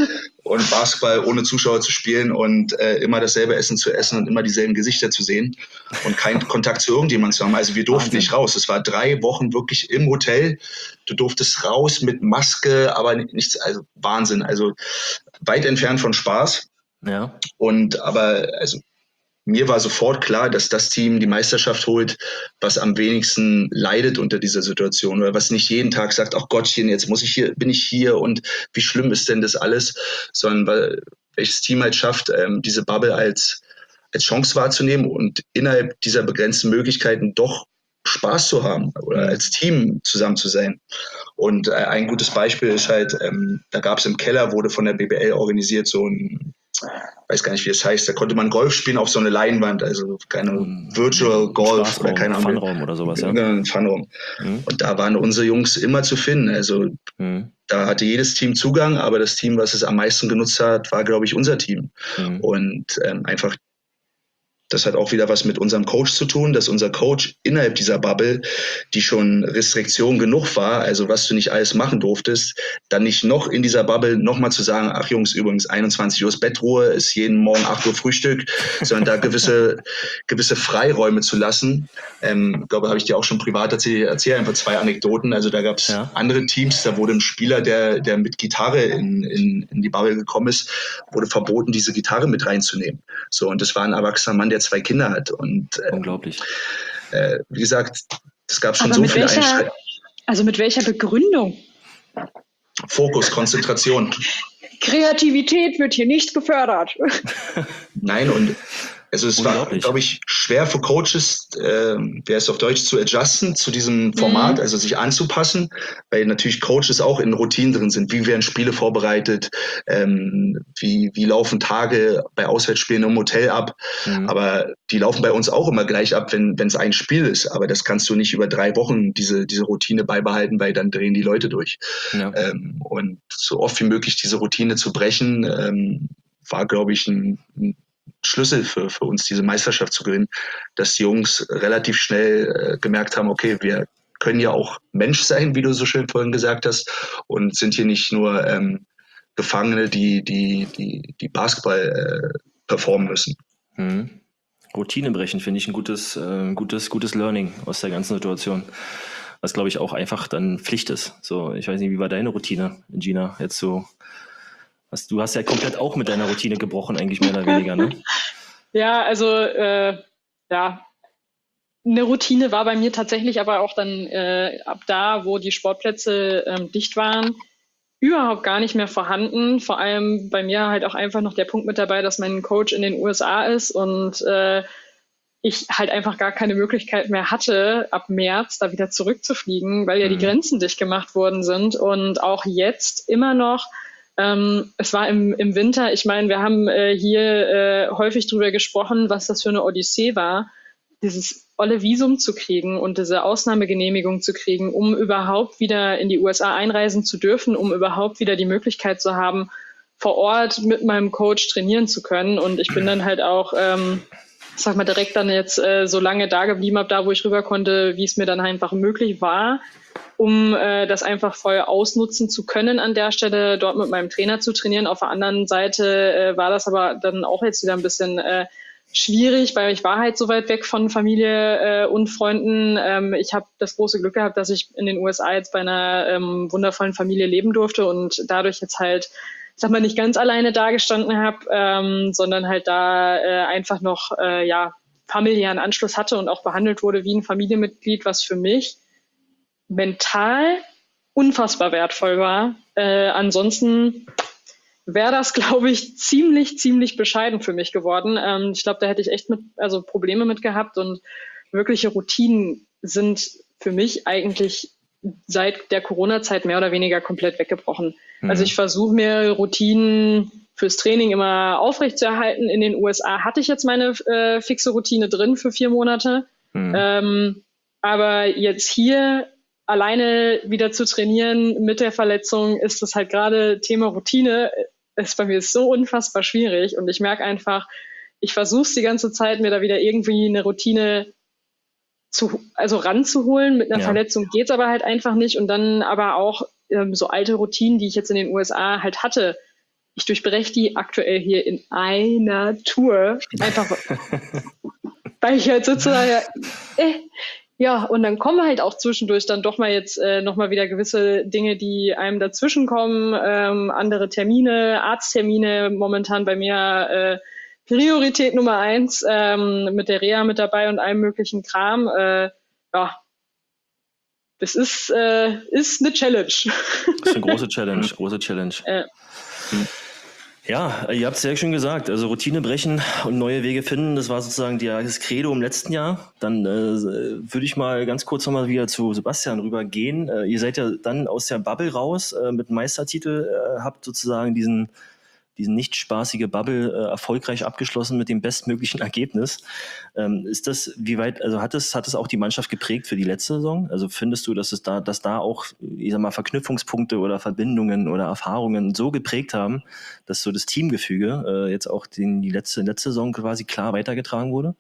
und Basketball ohne Zuschauer zu spielen und äh, immer dasselbe Essen zu essen und immer dieselben Gesichter zu sehen und keinen Kontakt zu irgendjemandem zu haben. Also wir durften Wahnsinn. Nicht raus. Es war drei Wochen wirklich im Hotel. Du durftest raus mit Maske, aber nichts, also Wahnsinn. Also weit entfernt von Spaß. Ja. Und aber also mir war sofort klar, dass das Team die Meisterschaft holt, was am wenigsten leidet unter dieser Situation, oder was nicht jeden Tag sagt, ach Gottchen, jetzt muss ich hier, bin ich hier und wie schlimm ist denn das alles, sondern weil, welches Team halt schafft, ähm, diese Bubble als, als Chance wahrzunehmen und innerhalb dieser begrenzten Möglichkeiten doch Spaß zu haben oder als Team zusammen zu sein. Und äh, ein gutes Beispiel ist halt, ähm, da gab es im Keller, wurde von der B B L organisiert, so ein, weiß gar nicht, wie es heißt, da konnte man Golf spielen auf so eine Leinwand, also keine um, Virtual Golf oder keine Ahnung. Funraum oder sowas, ja. Ein Funraum. Mhm. Und da waren unsere Jungs immer zu finden, also mhm. da hatte jedes Team Zugang, aber das Team, was es am meisten genutzt hat, war, glaube ich, unser Team. Mhm. Und ähm, einfach das hat auch wieder was mit unserem Coach zu tun, dass unser Coach innerhalb dieser Bubble, die schon Restriktion genug war, also was du nicht alles machen durftest, dann nicht noch in dieser Bubble nochmal zu sagen, ach Jungs, übrigens einundzwanzig Uhr ist Bettruhe, ist jeden Morgen acht Uhr Frühstück, sondern da gewisse gewisse Freiräume zu lassen. Ähm, ich glaube, habe ich dir auch schon privat erzählt, erzähl einfach zwei Anekdoten. Also da gab es ja. andere Teams, da wurde ein Spieler, der der mit Gitarre in, in, in die Bubble gekommen ist, wurde verboten, diese Gitarre mit reinzunehmen. So, und das war ein erwachsener Mann, der zwei Kinder hat. Und äh, unglaublich. Äh, wie gesagt, es gab schon Aber so viele Einschränkungen. Also mit welcher Begründung? Fokus, Konzentration. Kreativität wird hier nicht gefördert. Nein, und also es war, glaube ich, schwer für Coaches, äh, wer ist auf Deutsch, zu adjusten zu diesem Format, mhm. also sich anzupassen, weil natürlich Coaches auch in Routinen drin sind. Wie werden Spiele vorbereitet? Ähm, wie, wie laufen Tage bei Auswärtsspielen im Hotel ab? Mhm. Aber die laufen bei uns auch immer gleich ab, wenn wenn es ein Spiel ist. Aber das kannst du nicht über drei Wochen diese diese Routine beibehalten, weil dann drehen die Leute durch. Ja. Ähm, und so oft wie möglich diese Routine zu brechen, ähm, war, glaube ich, ein, ein Schlüssel für, für uns, diese Meisterschaft zu gewinnen, dass die Jungs relativ schnell äh, gemerkt haben, okay, wir können ja auch Mensch sein, wie du so schön vorhin gesagt hast, und sind hier nicht nur ähm, Gefangene, die, die, die, die Basketball äh, performen müssen. Mhm. Routine brechen finde ich ein gutes, äh, gutes, gutes Learning aus der ganzen Situation, was glaube ich auch einfach dann Pflicht ist. So, ich weiß nicht, wie war deine Routine, Gina, jetzt so? Du hast ja komplett auch mit deiner Routine gebrochen, eigentlich mehr oder weniger, ne? Ja, also äh, ja, eine Routine war bei mir tatsächlich aber auch dann äh, ab da, wo die Sportplätze ähm, dicht waren, überhaupt gar nicht mehr vorhanden. Vor allem bei mir halt auch einfach noch der Punkt mit dabei, dass mein Coach in den U S A ist und äh, ich halt einfach gar keine Möglichkeit mehr hatte, ab März da wieder zurückzufliegen, weil ja mhm. die Grenzen dicht gemacht worden sind. Und auch jetzt immer noch, Ähm, es war im, im Winter, ich meine, wir haben äh, hier äh, häufig drüber gesprochen, was das für eine Odyssee war, dieses olle Visum zu kriegen und diese Ausnahmegenehmigung zu kriegen, um überhaupt wieder in die U S A einreisen zu dürfen, um überhaupt wieder die Möglichkeit zu haben, vor Ort mit meinem Coach trainieren zu können. Und ich bin dann halt auch, ähm, sag mal, direkt dann jetzt äh, so lange da geblieben, ab da, wo ich rüber konnte, wie es mir dann einfach möglich war, um äh, das einfach voll ausnutzen zu können an der Stelle, dort mit meinem Trainer zu trainieren. Auf der anderen Seite äh, war das aber dann auch jetzt wieder ein bisschen äh, schwierig, weil ich war halt so weit weg von Familie äh, und Freunden. Ähm, ich habe das große Glück gehabt, dass ich in den U S A jetzt bei einer ähm, wundervollen Familie leben durfte und dadurch jetzt halt, ich sag mal, nicht ganz alleine dagestanden habe, ähm, sondern halt da äh, einfach noch äh, ja familiären Anschluss hatte und auch behandelt wurde wie ein Familienmitglied, was für mich mental unfassbar wertvoll war. Äh, ansonsten wäre das, glaube ich, ziemlich, ziemlich bescheiden für mich geworden. Ähm, ich glaube, da hätte ich echt mit, also Probleme mit gehabt und wirkliche Routinen sind für mich eigentlich seit der Corona-Zeit mehr oder weniger komplett weggebrochen. Mhm. Also ich versuche mir Routinen fürs Training immer aufrechtzuerhalten. In den U S A hatte ich jetzt meine äh, fixe Routine drin für vier Monate. Mhm. Ähm, aber jetzt hier alleine wieder zu trainieren mit der Verletzung ist das halt gerade Thema Routine, ist bei mir so unfassbar schwierig und ich merke einfach, ich versuche es die ganze Zeit, mir da wieder irgendwie eine Routine zu, also ranzuholen. Mit einer ja. Verletzung geht's aber halt einfach nicht und dann aber auch ähm, so alte Routinen, die ich jetzt in den U S A halt hatte, ich durchbreche die aktuell hier in einer Tour. Einfach, weil ich halt sozusagen, äh, ja, und dann kommen halt auch zwischendurch dann doch mal jetzt äh, nochmal wieder gewisse Dinge, die einem dazwischen kommen, ähm, andere Termine, Arzttermine, momentan bei mir äh, Priorität Nummer eins, ähm, mit der Reha mit dabei und allem möglichen Kram. Äh, ja, das ist, äh, ist eine Challenge. Das ist eine große Challenge, große Challenge. Äh, Ja, ihr habt es sehr schön gesagt. Also Routine brechen und neue Wege finden, das war sozusagen die, das Credo im letzten Jahr. Dann äh, würde ich mal ganz kurz nochmal wieder zu Sebastian rübergehen. Äh, ihr seid ja dann aus der Bubble raus äh, mit dem Meistertitel, äh, habt sozusagen diesen diesen nicht spaßige Bubble äh, erfolgreich abgeschlossen mit dem bestmöglichen Ergebnis. Ähm, ist das, wie weit, also hat es, hat es auch die Mannschaft geprägt für die letzte Saison? Also findest du, dass es da, dass da auch, ich sag mal, Verknüpfungspunkte oder Verbindungen oder Erfahrungen so geprägt haben, dass so das Teamgefüge äh, jetzt auch den, die letzte, letzte Saison quasi klar weitergetragen wurde?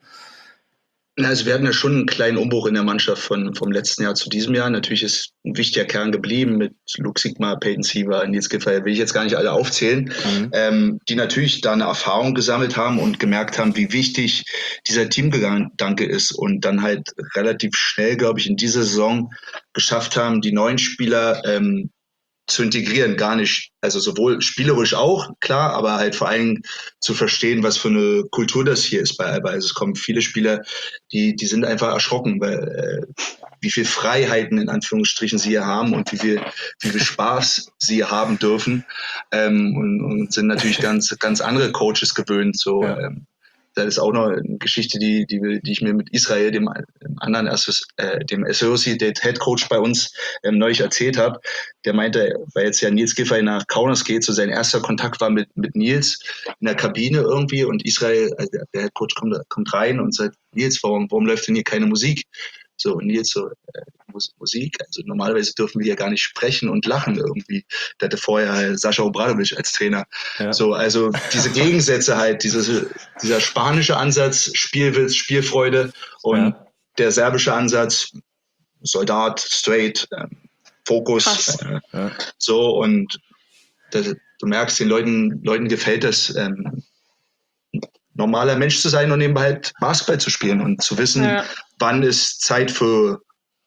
Also wir hatten ja schon einen kleinen Umbruch in der Mannschaft von, vom letzten Jahr zu diesem Jahr. Natürlich ist ein wichtiger Kern geblieben mit Luke Sigma, Peyton Siever, Nils Giffey, will ich jetzt gar nicht alle aufzählen, mhm. ähm, die natürlich da eine Erfahrung gesammelt haben und gemerkt haben, wie wichtig dieser Teamgedanke ist und dann halt relativ schnell, glaube ich, in dieser Saison geschafft haben, die neuen Spieler ähm, zu integrieren, gar nicht, also sowohl spielerisch auch, klar, aber halt vor allem zu verstehen, was für eine Kultur das hier ist bei Alba. Also es kommen viele Spieler, die, die sind einfach erschrocken, weil äh, wie viel Freiheiten in Anführungsstrichen sie hier haben und wie viel, wie viel Spaß sie haben dürfen ähm, und, und sind natürlich ganz, ganz andere Coaches gewöhnt, so ja. ähm, Das ist auch noch eine Geschichte, die, die, die ich mir mit Israel, dem, dem anderen, äh, dem Associate Head Coach bei uns ähm, neulich erzählt habe. Der meinte, weil jetzt ja Nils Giffey nach Kaunas geht, so sein erster Kontakt war mit, mit Nils in der Kabine irgendwie und Israel, also der, der Head Coach kommt, kommt rein und sagt, Nils, warum, warum läuft denn hier keine Musik? So, und Nils so, äh, Musik, also normalerweise dürfen wir ja gar nicht sprechen und lachen irgendwie. Der hatte vorher Sascha Obradovic als Trainer. Ja. So, also diese Gegensätze halt, dieses, dieser spanische Ansatz, Spielwitz, Spielfreude und ja. der serbische Ansatz, Soldat, straight, ähm, Fokus. Äh, ja. So, und das, du merkst, den Leuten, Leuten gefällt das, ähm, normaler Mensch zu sein und eben halt Basketball zu spielen und zu wissen, ja. wann ist Zeit für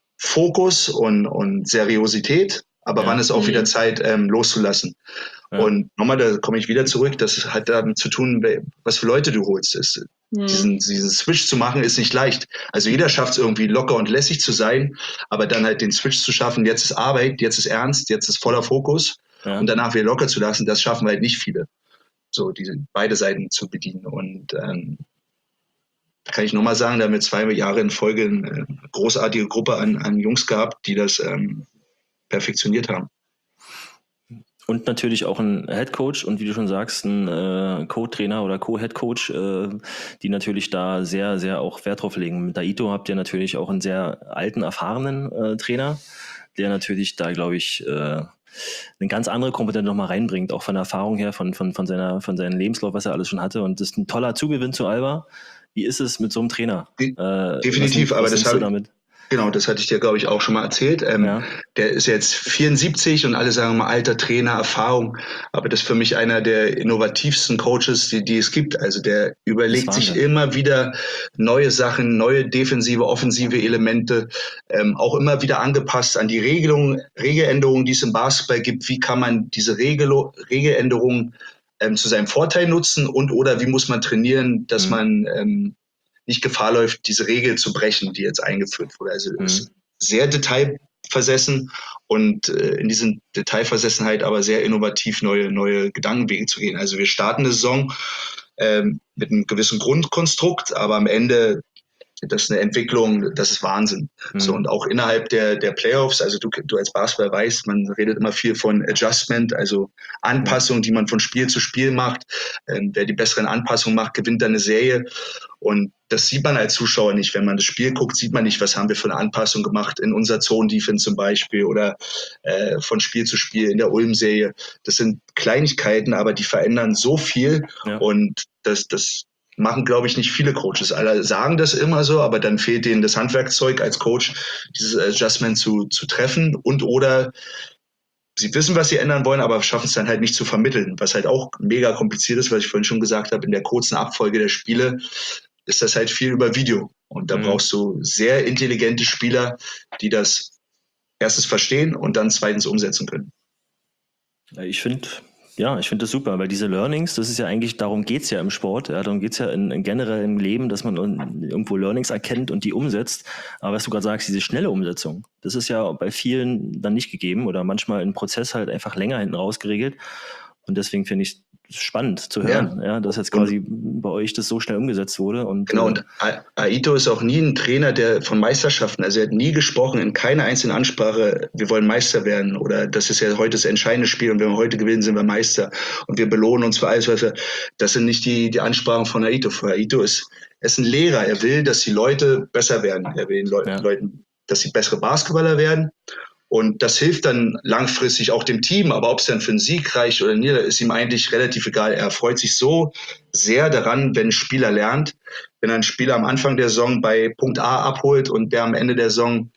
Fokus und, und Seriosität, aber ja. wann ist auch mhm. wieder Zeit ähm, loszulassen. Ja. Und nochmal, da komme ich wieder zurück, das hat damit zu tun, was für Leute du holst. Das, mhm. diesen, diesen Switch zu machen ist nicht leicht. Also jeder schafft es irgendwie locker und lässig zu sein, aber dann halt den Switch zu schaffen, jetzt ist Arbeit, jetzt ist Ernst, jetzt ist voller Fokus ja. und danach wieder locker zu lassen, das schaffen halt nicht viele. So diese beide Seiten zu bedienen. Und ähm, da kann ich nochmal sagen, da haben wir zwei Jahre in Folge eine großartige Gruppe an, an Jungs gehabt, die das ähm, perfektioniert haben. Und natürlich auch ein Headcoach und wie du schon sagst, ein äh, Co-Trainer oder Co-Headcoach, äh, die natürlich da sehr, sehr auch Wert drauf legen. Mit Daito habt ihr natürlich auch einen sehr alten, erfahrenen äh, Trainer, der natürlich da, glaube ich, äh, eine ganz andere Kompetenz nochmal reinbringt, auch von der Erfahrung her, von, von, von, seiner, von seinem Lebenslauf, was er alles schon hatte. Und das ist ein toller Zugewinn zu Alba. Wie ist es mit so einem Trainer? De- äh, definitiv, was, was aber das habe damit? Genau, das hatte ich dir, glaube ich, auch schon mal erzählt. Ähm, ja. Der ist jetzt vierundsiebzig und alle sagen mal alter Trainer, Erfahrung. Aber das ist für mich einer der innovativsten Coaches, die, die es gibt. Also der überlegt sich immer wieder neue Sachen, neue defensive, offensive Elemente, ähm, auch immer wieder angepasst an die Regelungen, Regeländerungen, die es im Basketball gibt. Wie kann man diese Regel, Regeländerungen ähm, zu seinem Vorteil nutzen und oder wie muss man trainieren, dass mhm. man ähm, nicht Gefahr läuft, diese Regel zu brechen, die jetzt eingeführt wurde. Also mhm. ist sehr detailversessen und äh, in diesen Detailversessenheit aber sehr innovativ neue, neue Gedankenwege zu gehen. Also wir starten eine Saison ähm, mit einem gewissen Grundkonstrukt, aber am Ende das ist eine Entwicklung, das ist Wahnsinn. Mhm. So, und auch innerhalb der, der Playoffs, also du, du als Basketball weißt, man redet immer viel von Adjustment, also Anpassung, die man von Spiel zu Spiel macht. Ähm, wer die besseren Anpassungen macht, gewinnt dann eine Serie. Und das sieht man als Zuschauer nicht. Wenn man das Spiel guckt, sieht man nicht, was haben wir für eine Anpassung gemacht in unserer Zone-Defense zum Beispiel oder äh, von Spiel zu Spiel in der Ulm-Serie. Das sind Kleinigkeiten, aber die verändern so viel. Ja. Und das, das machen, glaube ich, nicht viele Coaches. Alle sagen das immer so, aber dann fehlt denen das Handwerkzeug als Coach, dieses Adjustment zu, zu treffen und oder sie wissen, was sie ändern wollen, aber schaffen es dann halt nicht zu vermitteln, was halt auch mega kompliziert ist, was ich vorhin schon gesagt habe, in der kurzen Abfolge der Spiele ist das halt viel über Video. Und da mhm. brauchst du sehr intelligente Spieler, die das erstens verstehen und dann zweitens umsetzen können. Ich finde, ja, ich finde das super, weil diese Learnings, das ist ja eigentlich, darum geht's ja im Sport, ja, darum geht's ja in, in generell im Leben, dass man irgendwo Learnings erkennt und die umsetzt. Aber was du gerade sagst, diese schnelle Umsetzung, das ist ja bei vielen dann nicht gegeben oder manchmal im Prozess halt einfach länger hinten raus geregelt. Und deswegen finde ich spannend zu hören, ja, ja, dass jetzt quasi und, bei euch das so schnell umgesetzt wurde. Und, genau, und Aito ist auch nie ein Trainer, der von Meisterschaften, also er hat nie gesprochen, in keiner einzelnen Ansprache, wir wollen Meister werden oder das ist ja heute das entscheidende Spiel und wenn wir heute gewinnen, sind wir Meister und wir belohnen uns für alles, was wir, das sind nicht die, die Ansprachen von Aito. Für Aito ist, er ist ein Lehrer, er will, dass die Leute besser werden, er will den Leuten, ja. Leuten, dass sie bessere Basketballer werden. Und das hilft dann langfristig auch dem Team, aber ob es dann für einen Sieg reicht oder nicht, ist ihm eigentlich relativ egal. Er freut sich so sehr daran, wenn ein Spieler lernt, wenn ein Spieler am Anfang der Saison bei Punkt A abholt und der am Ende der Saison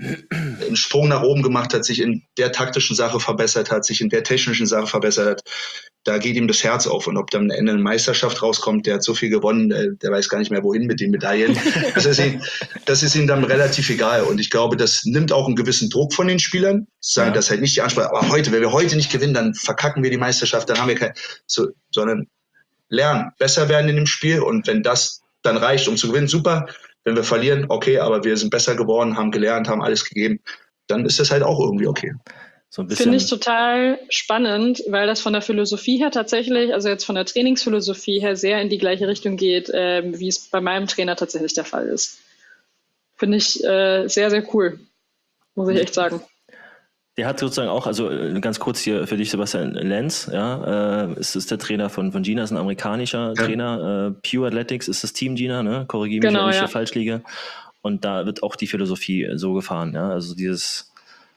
einen Sprung nach oben gemacht hat, sich in der taktischen Sache verbessert hat, sich in der technischen Sache verbessert hat, da geht ihm das Herz auf. Und ob dann am Ende eine Meisterschaft rauskommt, der hat so viel gewonnen, der weiß gar nicht mehr, wohin mit den Medaillen. Das ist ihm, das ist ihm dann relativ egal. Und ich glaube, das nimmt auch einen gewissen Druck von den Spielern. Sagen, ja. Das halt nicht die Ansprache, aber heute, wenn wir heute nicht gewinnen, dann verkacken wir die Meisterschaft, dann haben wir kein, so, sondern lernen, besser werden in dem Spiel. Und wenn das dann reicht, um zu gewinnen, super. Wenn wir verlieren, okay, aber wir sind besser geworden, haben gelernt, haben alles gegeben, dann ist das halt auch irgendwie okay. So ein bisschen. Finde ich total spannend, weil das von der Philosophie her tatsächlich, also jetzt von der Trainingsphilosophie her sehr in die gleiche Richtung geht, äh, wie es bei meinem Trainer tatsächlich der Fall ist. Finde ich äh, sehr, sehr cool, muss ich echt sagen. Der hat sozusagen auch, also ganz kurz hier für dich, Sebastian Lenz, ja, äh, ist, ist der Trainer von, von Gina, ist ein amerikanischer ja. Trainer. Äh, Pure Athletics ist das Team Gina, ne? Korrigiere mich, genau, wenn ich ja. hier falsch liege. Und da wird auch die Philosophie so gefahren, ja, also dieses.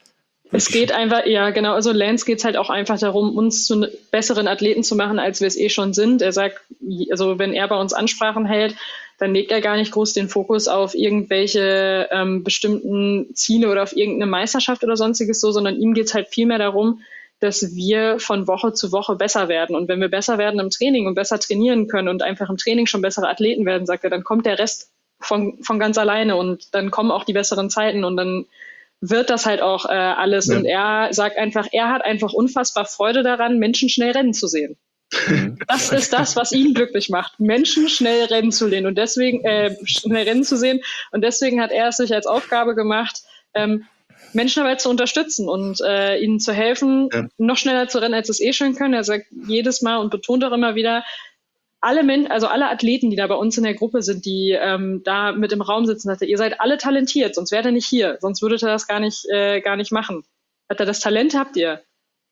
Es geht einfach, ja genau, also Lance geht es halt auch einfach darum, uns zu besseren Athleten zu machen, als wir es eh schon sind. Er sagt, also wenn er bei uns Ansprachen hält, dann legt er gar nicht groß den Fokus auf irgendwelche ähm, bestimmten Ziele oder auf irgendeine Meisterschaft oder sonstiges so, sondern ihm geht es halt vielmehr darum, dass wir von Woche zu Woche besser werden. Und wenn wir besser werden im Training und besser trainieren können und einfach im Training schon bessere Athleten werden, sagt er, dann kommt der Rest von, von ganz alleine und dann kommen auch die besseren Zeiten und dann wird das halt auch äh, alles. Ja. Und er sagt einfach, er hat einfach unfassbar Freude daran, Menschen schnell rennen zu sehen. Das ist das, was ihn glücklich macht, Menschen schnell rennen zu sehen und deswegen äh, schnell rennen zu sehen. Und deswegen hat er es sich als Aufgabe gemacht, ähm, Menschen dabei zu unterstützen und äh, ihnen zu helfen, ja. noch schneller zu rennen, als sie es eh schon können. Er sagt jedes Mal und betont auch immer wieder, alle Men- also alle Athleten, die da bei uns in der Gruppe sind, die ähm, da mit im Raum sitzen, sagt er, ihr seid alle talentiert, sonst wärt ihr nicht hier, sonst würdet ihr das gar nicht, äh, gar nicht machen. Hat er das Talent, habt ihr.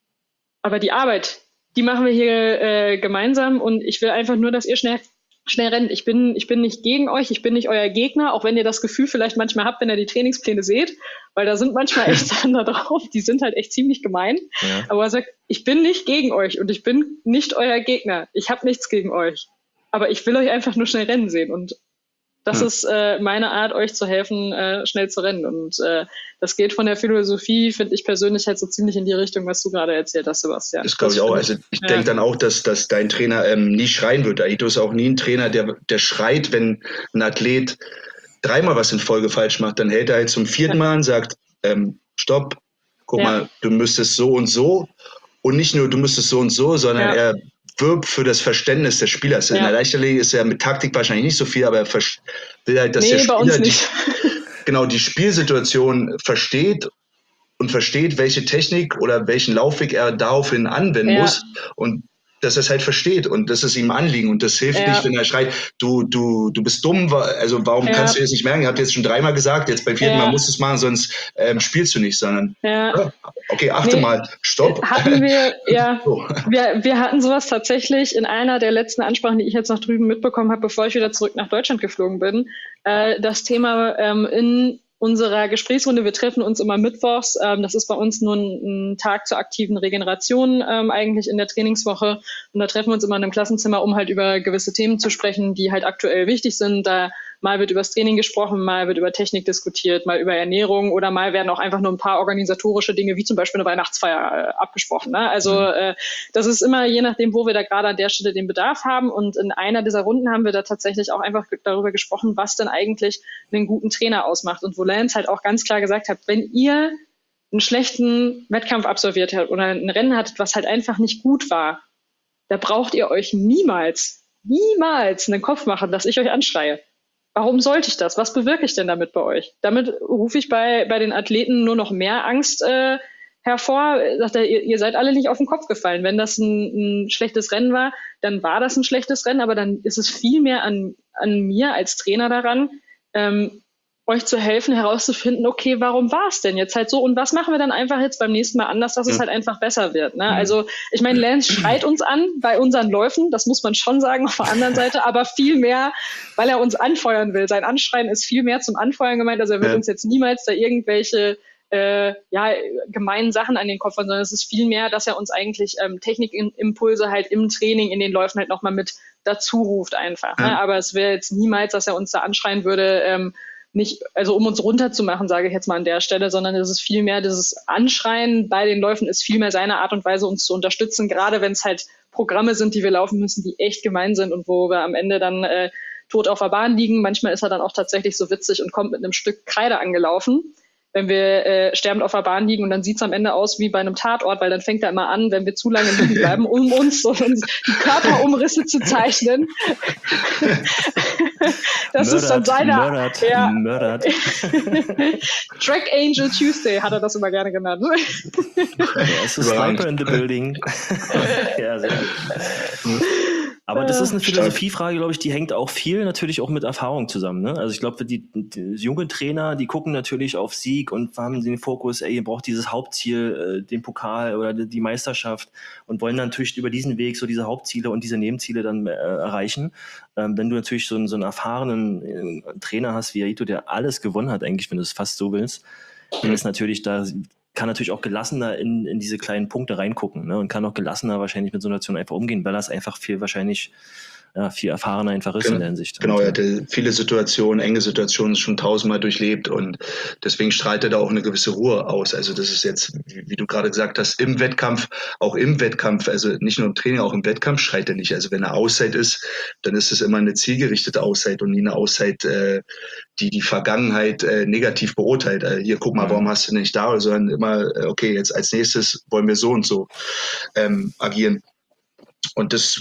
Aber die Arbeit, die machen wir hier äh, gemeinsam und ich will einfach nur, dass ihr schnell, schnell rennt. Ich bin, ich bin nicht gegen euch, ich bin nicht euer Gegner, auch wenn ihr das Gefühl vielleicht manchmal habt, wenn ihr die Trainingspläne seht, weil da sind manchmal echt Sachen da drauf, die sind halt echt ziemlich gemein. Ja. Aber er sagt, ich bin nicht gegen euch und ich bin nicht euer Gegner. Ich habe nichts gegen euch. Aber ich will euch einfach nur schnell rennen sehen und das hm. ist äh, meine Art, euch zu helfen, äh, schnell zu rennen. Und äh, das geht von der Philosophie, finde ich persönlich, halt so ziemlich in die Richtung, was du gerade erzählt hast, Sebastian. Das glaube ich auch. Also ich ja. denke dann auch, dass, dass dein Trainer ähm, nie schreien wird. Aito ist auch nie ein Trainer, der, der schreit, wenn ein Athlet dreimal was in Folge falsch macht. Dann hält er halt zum vierten Mal und sagt, ähm, stopp, guck ja. mal, du müsstest so und so. Und nicht nur, du müsstest so und so, sondern ja. er wirbt für das Verständnis des Spielers. Ja. In der Leichtathletik ist er mit Taktik wahrscheinlich nicht so viel, aber er will halt, dass nee, der Spieler die, genau die Spielsituation versteht und versteht, welche Technik oder welchen Laufweg er daraufhin anwenden ja. muss und dass er es halt versteht und das ist ihm Anliegen und das hilft ja. nicht, wenn er schreit, du, du, du bist dumm, also warum ja. kannst du jetzt nicht merken? Ich habe jetzt schon dreimal gesagt, jetzt beim vierten ja. Mal musst du es machen, sonst ähm, spielst du nicht, sondern ja. okay, achte nee. mal, stopp. Hatten wir, ja, so. wir, wir hatten sowas tatsächlich in einer der letzten Ansprachen, die ich jetzt noch drüben mitbekommen habe, bevor ich wieder zurück nach Deutschland geflogen bin, äh, das Thema ähm, in unserer Gesprächsrunde, wir treffen uns immer mittwochs, ähm, das ist bei uns nur ein, ein Tag zur aktiven Regeneration ähm, eigentlich in der Trainingswoche und da treffen wir uns immer in einem Klassenzimmer, um halt über gewisse Themen zu sprechen, die halt aktuell wichtig sind. Da mal wird über das Training gesprochen, mal wird über Technik diskutiert, mal über Ernährung oder mal werden auch einfach nur ein paar organisatorische Dinge, wie zum Beispiel eine Weihnachtsfeier, äh, abgesprochen. Ne? Also mhm. äh, das ist immer je nachdem, wo wir da gerade an der Stelle den Bedarf haben. Und in einer dieser Runden haben wir da tatsächlich auch einfach darüber gesprochen, was denn eigentlich einen guten Trainer ausmacht. Und wo Lance halt auch ganz klar gesagt hat, wenn ihr einen schlechten Wettkampf absolviert habt oder ein Rennen hattet, was halt einfach nicht gut war, da braucht ihr euch niemals, niemals einen Kopf machen, dass ich euch anschreie. Warum sollte ich das? Was bewirke ich denn damit bei euch? Damit rufe ich bei, bei den Athleten nur noch mehr Angst äh, hervor. Sagt er, ihr, ihr seid alle nicht auf den Kopf gefallen. Wenn das ein, ein schlechtes Rennen war, dann war das ein schlechtes Rennen, aber dann ist es viel mehr an, an mir als Trainer daran, ähm, euch zu helfen, herauszufinden, okay, warum war es denn jetzt halt so und was machen wir dann einfach jetzt beim nächsten Mal anders, dass es halt einfach besser wird. Ne? Also ich meine, Lance schreit uns an bei unseren Läufen, das muss man schon sagen auf der anderen Seite, aber viel mehr, weil er uns anfeuern will. Sein Anschreien ist viel mehr zum Anfeuern gemeint, also er wird ja. uns jetzt niemals da irgendwelche äh, ja, gemeinen Sachen an den Kopf hauen, sondern es ist viel mehr, dass er uns eigentlich ähm, Technikimpulse halt im Training, in den Läufen halt nochmal mit dazu ruft einfach. Ja. Ne? Aber es wäre jetzt niemals, dass er uns da anschreien würde, ähm, nicht, also um uns runterzumachen, sage ich jetzt mal an der Stelle, sondern es ist viel mehr, dieses Anschreien bei den Läufen ist viel mehr seine Art und Weise, uns zu unterstützen, gerade wenn es halt Programme sind, die wir laufen müssen, die echt gemein sind und wo wir am Ende dann äh, tot auf der Bahn liegen. Manchmal ist er dann auch tatsächlich so witzig und kommt mit einem Stück Kreide angelaufen, wenn wir äh, sterbend auf der Bahn liegen und dann sieht es am Ende aus wie bei einem Tatort, weil dann fängt er immer an, wenn wir zu lange liegen bleiben, um uns so die Körperumrisse zu zeichnen. Das mördert, ist dann seine... Mördert, ja, mördert. Track Angel Tuesday hat er das immer gerne genannt. Ja, es ist Sniper in the building. Ja, sehr gut. Aber das ist eine Philosophiefrage, glaube ich, die hängt auch viel natürlich auch mit Erfahrung zusammen. Ne? Also ich glaube, die, die jungen Trainer, die gucken natürlich auf Sieg und haben den Fokus, ey, ihr braucht dieses Hauptziel, äh, den Pokal oder die Meisterschaft und wollen natürlich über diesen Weg so diese Hauptziele und diese Nebenziele dann äh, erreichen. Ähm, wenn du natürlich so einen, so einen erfahrenen äh, Trainer hast wie Aito, der alles gewonnen hat eigentlich, wenn du es fast so willst, dann ist natürlich da... kann natürlich auch gelassener in, in diese kleinen Punkte reingucken, ne? Und kann auch gelassener wahrscheinlich mit so einer Situation einfach umgehen, weil das einfach viel wahrscheinlich ja, viel erfahrener einfach ist genau, in der Hinsicht. Genau, er hatte viele Situationen, enge Situationen schon tausendmal durchlebt und deswegen strahlt er da auch eine gewisse Ruhe aus. Also das ist jetzt, wie, wie du gerade gesagt hast, im Wettkampf, auch im Wettkampf, also nicht nur im Training, auch im Wettkampf schreit er nicht. Also wenn er Auszeit ist, dann ist es immer eine zielgerichtete Auszeit und nie eine Auszeit, äh, die die Vergangenheit äh, negativ beurteilt. Also hier, guck mal, mhm. warum hast du nicht da? Sondern immer, äh, okay, jetzt als nächstes wollen wir so und so ähm, agieren. Und das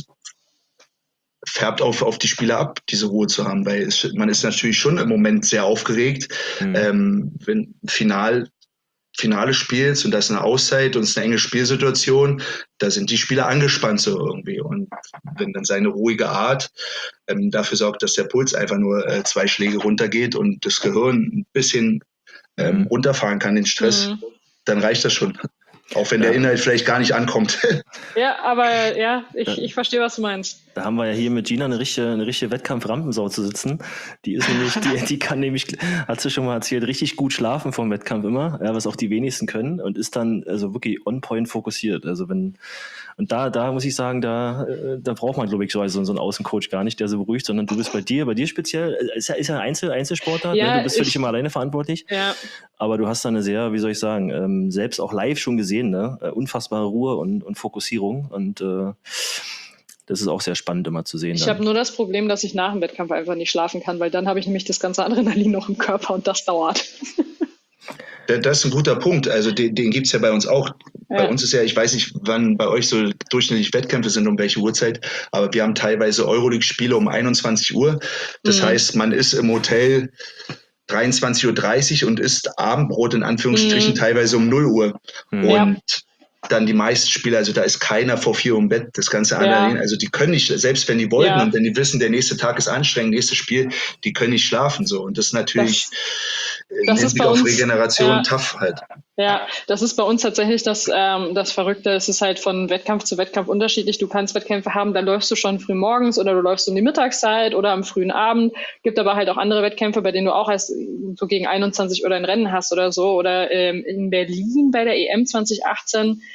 färbt auf, auf die Spieler ab, diese Ruhe zu haben, weil es, man ist natürlich schon im Moment sehr aufgeregt, mhm. ähm, wenn Final, Finale spielst und da ist eine Auszeit und es ist eine enge Spielsituation, da sind die Spieler angespannt so irgendwie und wenn dann seine ruhige Art ähm, dafür sorgt, dass der Puls einfach nur äh, zwei Schläge runtergeht und das Gehirn ein bisschen ähm, mhm. runterfahren kann, den Stress, mhm. dann reicht das schon. Auch wenn ja. der Inhalt vielleicht gar nicht ankommt. Ja, aber ja, ich, ich verstehe, was du meinst. Da haben wir ja hier mit Gina eine richtige, eine richtige Wettkampf-Rampensau zu sitzen. Die ist nämlich, die, die kann nämlich, hat sie schon mal erzählt, richtig gut schlafen vom Wettkampf immer, ja, was auch die wenigsten können und ist dann also wirklich on point fokussiert. Also wenn, und da, da muss ich sagen, da, da braucht man, glaube ich, so, also so einen Außencoach gar nicht, der so beruhigt, sondern du bist bei dir, bei dir speziell, ist ja, ist ja Einzel, Einzelsportler, ja, ne? Du bist für ich, dich immer alleine verantwortlich. Ja. Aber du hast da eine sehr, wie soll ich sagen, ähm, selbst auch live schon gesehen, ne? Äh, unfassbare Ruhe und, und Fokussierung und äh, das ist auch sehr spannend immer zu sehen. Ich habe nur das Problem, dass ich nach dem Wettkampf einfach nicht schlafen kann, weil dann habe ich nämlich das ganze Adrenalin noch im Körper und das dauert. Das ist ein guter Punkt. Also den, den gibt es ja bei uns auch. Ja. Bei uns ist ja, ich weiß nicht, wann bei euch so durchschnittlich Wettkämpfe sind, um welche Uhrzeit, aber wir haben teilweise Euroleague-Spiele um einundzwanzig Uhr. Das mhm. heißt, man ist im Hotel dreiundzwanzig Uhr dreißig und isst Abendbrot in Anführungsstrichen mhm. teilweise um null Uhr. Mhm. Und ja. dann die meisten Spieler, also da ist keiner vor vier Uhr im Bett, das ganze Adrenalin, ja. also die können nicht, selbst wenn die wollten ja. und wenn die wissen, der nächste Tag ist anstrengend, nächstes Spiel, die können nicht schlafen so und das ist natürlich das, das ist bei auf uns, Regeneration ja. tough halt. Ja, das ist bei uns tatsächlich das, ähm, das Verrückte, es ist halt von Wettkampf zu Wettkampf unterschiedlich, du kannst Wettkämpfe haben, da läufst du schon früh morgens oder du läufst um die Mittagszeit oder am frühen Abend, gibt aber halt auch andere Wettkämpfe, bei denen du auch erst so gegen einundzwanzig Uhr ein Rennen hast oder so oder ähm, in Berlin bei der E M zwanzig achtzehn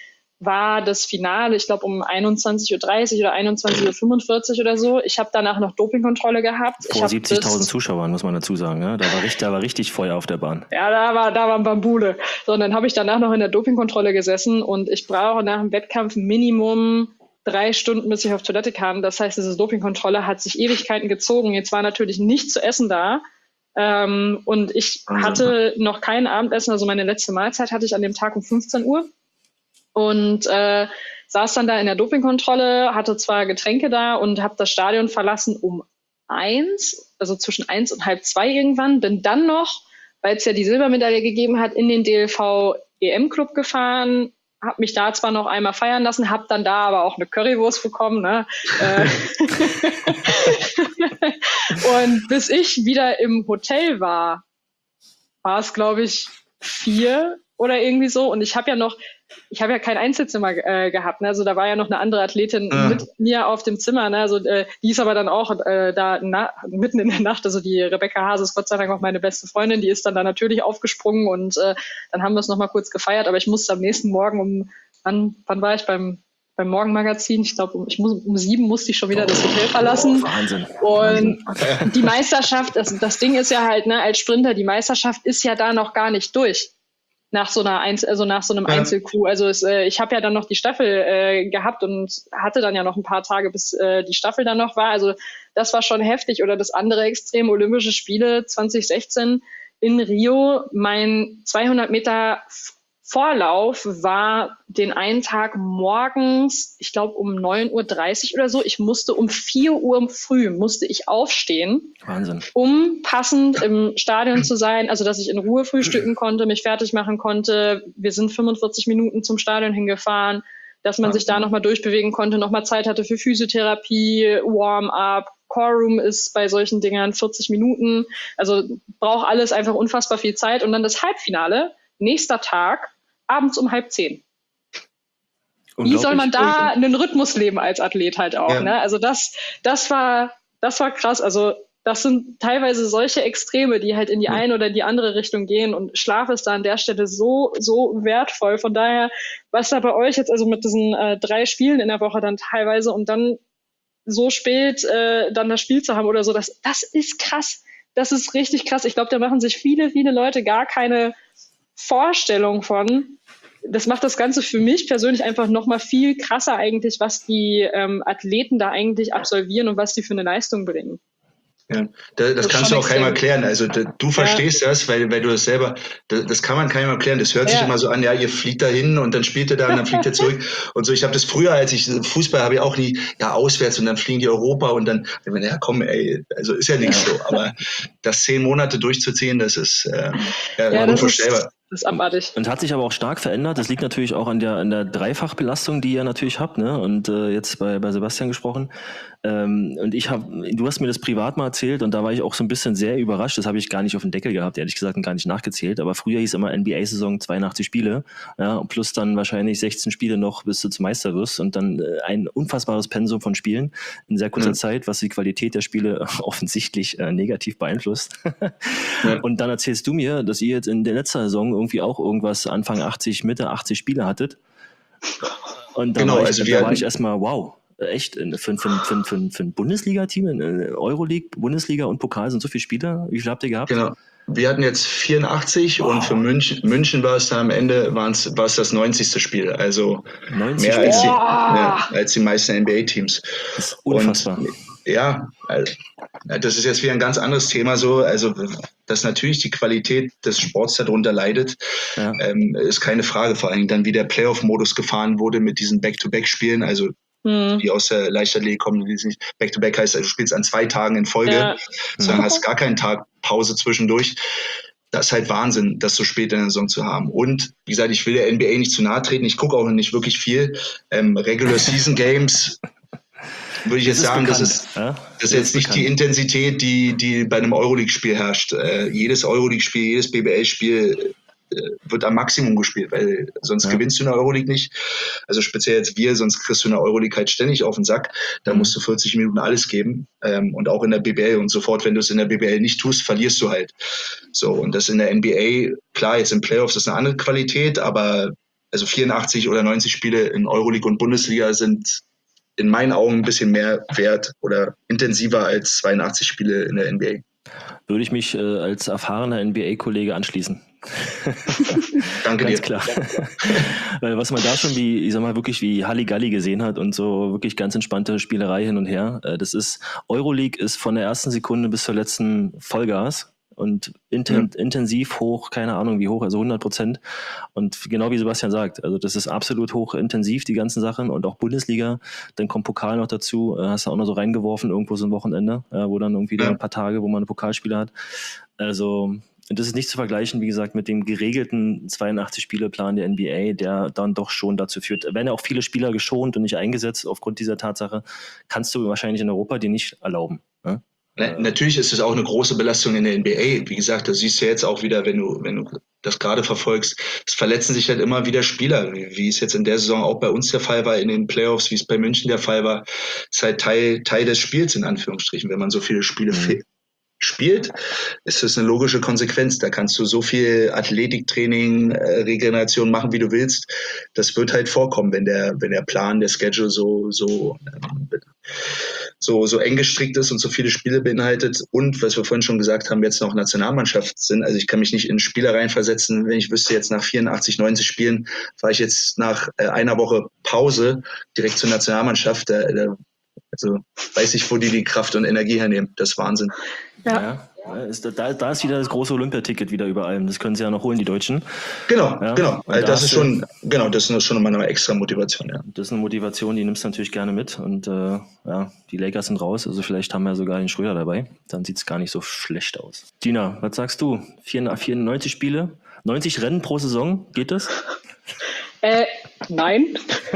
war das Finale, ich glaube um einundzwanzig Uhr dreißig oder einundzwanzig Uhr fünfundvierzig oder so. Ich habe danach noch Dopingkontrolle gehabt. Vor siebzigtausend Zuschauern, muss man dazu sagen. Ne? Da, war richtig, da war richtig Feuer auf der Bahn. Ja, da war, da war ein Bambule. So, und dann habe ich danach noch in der Dopingkontrolle gesessen und ich brauche nach dem Wettkampf Minimum drei Stunden, bis ich auf Toilette kam. Das heißt, diese Dopingkontrolle hat sich Ewigkeiten gezogen. Jetzt war natürlich nichts zu essen da. Ähm, und ich hatte noch kein Abendessen, also meine letzte Mahlzeit hatte ich an dem Tag um fünfzehn Uhr. Und äh, saß dann da in der Dopingkontrolle, hatte zwar Getränke da und habe das Stadion verlassen um eins, also zwischen eins und halb zwei irgendwann, bin dann noch, weil es ja die Silbermedaille gegeben hat, in den D L V-E M-Club gefahren, habe mich da zwar noch einmal feiern lassen, habe dann da aber auch eine Currywurst bekommen. Ne? Und bis ich wieder im Hotel war, war es, glaube ich, vier oder irgendwie so. Und ich habe ja noch, ich habe ja kein Einzelzimmer äh, gehabt. Ne? Also da war ja noch eine andere Athletin ja. mit mir auf dem Zimmer. Ne? Also äh, die ist aber dann auch äh, da na, mitten in der Nacht. Also die Rebecca Hase ist Gott sei Dank auch meine beste Freundin. Die ist dann da natürlich aufgesprungen und äh, dann haben wir es nochmal kurz gefeiert. Aber ich musste am nächsten Morgen um, wann, wann war ich beim beim Morgenmagazin? Ich glaube, ich muss, um sieben musste ich schon wieder das Hotel verlassen. Oh, Wahnsinn. Und Wahnsinn. Die Meisterschaft, das, das Ding ist ja halt, ne, als Sprinter, die Meisterschaft ist ja da noch gar nicht durch. Nach so einer Einzel, also nach so einem ja. Einzel-Coup. Also es, äh, ich habe ja dann noch die Staffel äh, gehabt und hatte dann ja noch ein paar Tage, bis äh, die Staffel dann noch war. Also das war schon heftig. Oder das andere Extrem, Olympische Spiele zwanzig sechzehn in Rio. Mein zweihundert Meter Vorlauf war den einen Tag morgens, ich glaube um neun Uhr dreißig oder so. Ich musste um vier Uhr früh musste ich aufstehen, Wahnsinn. Um passend im Stadion zu sein, also dass ich in Ruhe frühstücken konnte, mich fertig machen konnte. Wir sind fünfundvierzig Minuten zum Stadion hingefahren, dass man Wahnsinn. Sich da nochmal durchbewegen konnte, nochmal Zeit hatte für Physiotherapie, Warm-up. Core Room ist bei solchen Dingern vierzig Minuten. Also braucht alles einfach unfassbar viel Zeit. Und dann das Halbfinale, nächster Tag, abends um halb zehn. Wie soll man da einen Rhythmus leben als Athlet halt auch? Ja. Ne? Also das, das war, das war krass. Also das sind teilweise solche Extreme, die halt in die eine oder die andere Richtung gehen. Und Schlaf ist da an der Stelle so, so wertvoll. Von daher, was da bei euch jetzt also mit diesen äh, drei Spielen in der Woche dann teilweise und dann so spät äh, dann das Spiel zu haben oder so, das, das ist krass. Das ist richtig krass. Ich glaube, da machen sich viele, viele Leute gar keine Vorstellung von. Das macht das Ganze für mich persönlich einfach nochmal viel krasser eigentlich, was die ähm, Athleten da eigentlich absolvieren und was die für eine Leistung bringen. Ja, das, das kannst du auch keinem erklären. Also du verstehst ja. das, weil, weil du das selber, das, das kann man keinem erklären. Das hört sich ja. immer so an, ja, ihr fliegt da hin und dann spielt ihr da und dann fliegt ihr zurück. Und so, ich habe das früher, als ich Fußball habe ich auch nie, ja, auswärts und dann fliegen die Europa und dann, ja komm, ey, also ist ja nichts so. Aber das zehn Monate durchzuziehen, das ist äh, ja, ja, unvorstellbar. Das ist abartig. Und hat sich aber auch stark verändert. Das liegt natürlich auch an der, an der Dreifachbelastung, die ihr natürlich habt, ne? Und äh, jetzt bei, bei Sebastian gesprochen. Ähm, und ich habe, du hast mir das privat mal erzählt und da war ich auch so ein bisschen sehr überrascht. Das habe ich gar nicht auf den Deckel gehabt, ehrlich gesagt, und gar nicht nachgezählt. Aber früher hieß immer N B A-Saison zweiundachtzig Spiele, ja, und plus dann wahrscheinlich sechzehn Spiele noch, bis du zum Meister wirst und dann äh, ein unfassbares Pensum von Spielen in sehr kurzer mhm. Zeit, was die Qualität der Spiele offensichtlich äh, negativ beeinflusst. ja. Und dann erzählst du mir, dass ihr jetzt in der letzten Saison irgendwie auch irgendwas Anfang achtzig, Mitte achtzig Spiele hattet. Und da genau, war ich, also da war ich erstmal, wow, echt, für, für, für, für, für ein Bundesliga-Team, in Euroleague, Bundesliga und Pokal sind so viele Spieler. Wie viel habt ihr gehabt? Genau. Wir hatten jetzt vierundachtzig wow. und für München, München war es dann am Ende waren's, war es das neunzigste Spiel. Also mehr als die, ja, als die meisten N B A-Teams. Das ist unfassbar. Und, ja, also, das ist jetzt wieder ein ganz anderes Thema so. Also, dass natürlich die Qualität des Sports darunter leidet, ja. ähm, ist keine Frage. Vor allem dann, wie der Playoff-Modus gefahren wurde mit diesen Back-to-Back-Spielen. Also, mhm. die aus der Leichtathletik kommen, die nicht Back-to-Back heißt, also du spielst an zwei Tagen in Folge, ja. sondern hast gar keinen Tag Pause zwischendurch. Das ist halt Wahnsinn, das so spät in der Saison zu haben. Und wie gesagt, ich will der N B A nicht zu nahe treten. Ich gucke auch nicht wirklich viel. Ähm, Regular Season Games würde ich jetzt sagen, das ist, ja? das ist jetzt nicht bekannt. Die Intensität, die, die bei einem Euroleague-Spiel herrscht. Äh, jedes Euroleague-Spiel, jedes B B L-Spiel äh, wird am Maximum gespielt, weil sonst ja. gewinnst du in der Euroleague nicht. Also speziell jetzt wir, sonst kriegst du in der Euroleague halt ständig auf den Sack. Da mhm. musst du vierzig Minuten alles geben. Ähm, und auch in der B B L. Und sofort, wenn du es in der B B L nicht tust, verlierst du halt. So, und das in der N B A, klar, jetzt in Playoffs ist eine andere Qualität, aber also vierundachtzig oder neunzig Spiele in Euroleague und Bundesliga sind in meinen Augen ein bisschen mehr wert oder intensiver als zweiundachtzig Spiele in der N B A. Würde ich mich äh, als erfahrener N B A-Kollege anschließen. Danke Ganz dir. klar. Weil was man da schon wie, ich sag mal, wirklich wie Halligalli gesehen hat und so wirklich ganz entspannte Spielerei hin und her, äh, das ist, Euroleague ist von der ersten Sekunde bis zur letzten Vollgas und inten, mhm. intensiv hoch, keine Ahnung wie hoch, also hundert Prozent. Und genau wie Sebastian sagt, also das ist absolut hoch intensiv, die ganzen Sachen, und auch Bundesliga, dann kommt Pokal noch dazu, äh, hast du auch noch so reingeworfen, irgendwo so ein Wochenende, äh, wo dann irgendwie ja. da ein paar Tage, wo man eine Pokalspiele hat. Also das ist nicht zu vergleichen, wie gesagt, mit dem geregelten zweiundachtzig-Spiele-Plan der N B A, der dann doch schon dazu führt, werden ja auch viele Spieler geschont und nicht eingesetzt aufgrund dieser Tatsache, kannst du wahrscheinlich in Europa dir nicht erlauben. Ne? Na, natürlich ist es auch eine große Belastung in der N B A. Wie gesagt, das siehst du jetzt auch wieder, wenn du, wenn du das gerade verfolgst. Es verletzen sich halt immer wieder Spieler, wie, wie es jetzt in der Saison auch bei uns der Fall war, in den Playoffs, wie es bei München der Fall war. Es ist halt Teil, Teil des Spiels, in Anführungsstrichen, wenn man so viele Spiele mhm. spielt, ist das eine logische Konsequenz. Da kannst du so viel Athletiktraining, äh, Regeneration machen, wie du willst. Das wird halt vorkommen, wenn der, wenn der Plan, der Schedule so, so, ähm, so, so eng gestrickt ist und so viele Spiele beinhaltet. Und, was wir vorhin schon gesagt haben, jetzt noch Nationalmannschaft sind. Also ich kann mich nicht in Spieler reinversetzen, wenn ich wüsste, jetzt nach vierundachtzig, neunzig Spielen fahre ich jetzt nach äh, einer Woche Pause direkt zur Nationalmannschaft. Da, da Also weiß ich, wo die die Kraft und Energie hernehmen. Das ist Wahnsinn. Ja, ja ist, da, da ist wieder das große Olympiaticket wieder über allem. Das können sie ja noch holen, die Deutschen. Genau, ja, genau. Also das ist schon, genau, das ist schon mal eine extra Motivation. Ja. Das ist eine Motivation, die nimmst du natürlich gerne mit. Und äh, ja, die Lakers sind raus. Also vielleicht haben wir sogar den Schröder dabei. Dann sieht es gar nicht so schlecht aus. Gina, was sagst du? vierundneunzig Spiele? neunzig Rennen pro Saison? Geht das? Äh, nein.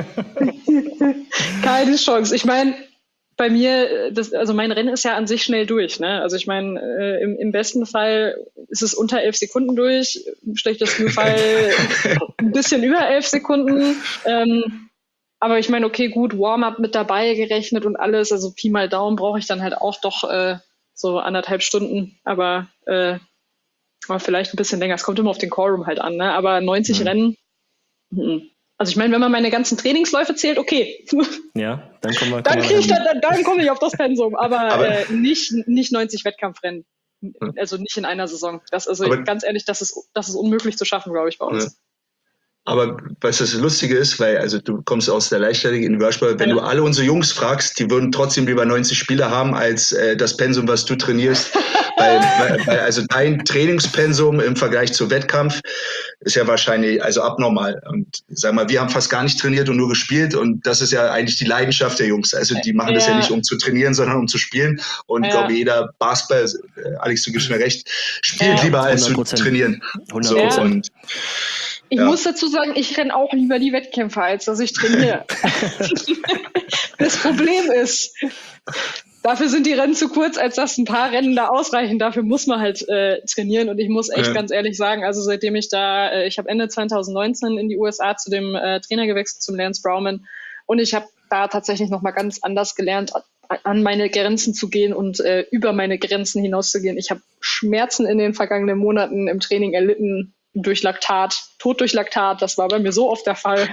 Keine Chance. Ich meine, bei mir, das, also mein Rennen ist ja an sich schnell durch. Ne? Also ich meine, äh, im, im besten Fall ist es unter elf Sekunden durch, im schlechtesten Fall ein bisschen über elf Sekunden. Ähm, aber ich meine, okay, gut, Warm-up mit dabei gerechnet und alles, also Pi mal Daumen brauche ich dann halt auch doch äh, so anderthalb Stunden, aber, äh, aber vielleicht ein bisschen länger. Es kommt immer auf den Callroom halt an, ne? Aber neunzig mhm. Rennen, m-m. Also ich meine, wenn man meine ganzen Trainingsläufe zählt, okay. Ja, dann kommen wir. Dann, krieg ich dann, dann, dann komme ich auf das Pensum, aber, aber äh, nicht, nicht neunzig Wettkampfrennen. Also nicht in einer Saison. Das, also aber, ganz ehrlich, das ist, das ist unmöglich zu schaffen, glaube ich, bei uns. Ja. Aber was das Lustige ist, weil also du kommst aus der Leichtathletik in Basketball, wenn ja. du alle unsere Jungs fragst, die würden trotzdem lieber neunzig Spiele haben als äh, das Pensum, was du trainierst. weil, weil, weil also dein Trainingspensum im Vergleich zu Wettkampf ist ja wahrscheinlich also abnormal. Und sag mal, wir haben fast gar nicht trainiert und nur gespielt, und das ist ja eigentlich die Leidenschaft der Jungs. Also die machen ja. das ja nicht, um zu trainieren, sondern um zu spielen. Und ich ja. glaube, jeder Basketball, äh, Alex, du gibst mir recht, spielt ja. lieber als zu trainieren. hundert Prozent. So, und Ich ja. muss dazu sagen, ich renne auch lieber die Wettkämpfe, als dass ich trainiere. Das Problem ist, dafür sind die Rennen zu kurz, als dass ein paar Rennen da ausreichen. Dafür muss man halt äh, trainieren. Und ich muss echt ja. ganz ehrlich sagen, also seitdem ich da, äh, ich habe Ende zwanzig neunzehn in die U S A zu dem äh, Trainer gewechselt, zum Lance Browman. Und ich habe da tatsächlich nochmal ganz anders gelernt, an meine Grenzen zu gehen und äh, über meine Grenzen hinauszugehen. Ich habe Schmerzen in den vergangenen Monaten im Training erlitten, durch Laktat, Tod durch Laktat, das war bei mir so oft der Fall.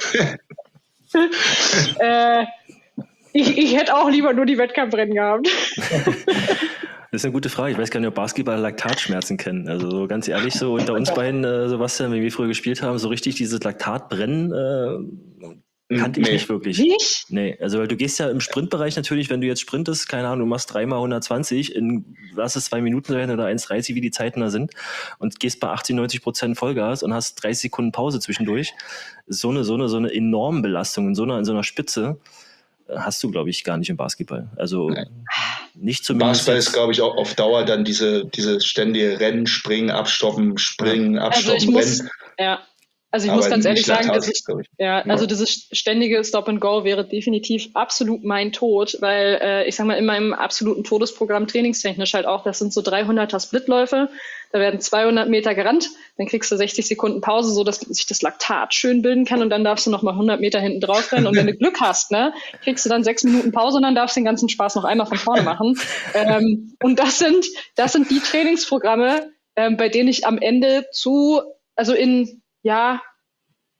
äh, ich, ich hätte auch lieber nur die Wettkampfrennen gehabt. Das ist eine gute Frage. Ich weiß gar nicht, ob Basketballer Laktatschmerzen kennen. Also so ganz ehrlich, so unter uns beiden, äh, Sebastian, wenn wir früher gespielt haben, so richtig dieses Laktatbrennen äh, kannte ich nee. nicht wirklich. Nicht? Nee, also weil du gehst ja im Sprintbereich natürlich, wenn du jetzt sprintest, keine Ahnung, du machst dreimal hundertzwanzig in, lass es zwei Minuten sein oder eins dreißig, wie die Zeiten da sind, und gehst bei achtzig, neunzig Prozent Vollgas und hast dreißig Sekunden Pause zwischendurch. So eine, so eine, so eine enorme Belastung in so einer, in so einer Spitze hast du, glaube ich, gar nicht im Basketball. Also Nein. nicht zumindest. Basketball ist, glaube ich, auch auf Dauer dann diese, diese ständige Rennen, Springen, Abstoppen, Springen, Abstoppen, also ich Rennen. Muss, ja. Also ich Aber muss ganz ehrlich sagen, dass ich, ja, also dieses ständige Stop and Go wäre definitiv absolut mein Tod, weil äh, ich sag mal, in meinem absoluten Todesprogramm trainingstechnisch halt auch, das sind so dreihunderter Splitläufe, da werden zweihundert Meter gerannt, dann kriegst du sechzig Sekunden Pause, so dass sich das Laktat schön bilden kann, und dann darfst du noch mal hundert Meter hinten drauf rennen, und wenn du Glück hast, ne, kriegst du dann sechs Minuten Pause und dann darfst du den ganzen Spaß noch einmal von vorne machen. ähm, und das sind, das sind die Trainingsprogramme, ähm, bei denen ich am Ende zu, also in ja,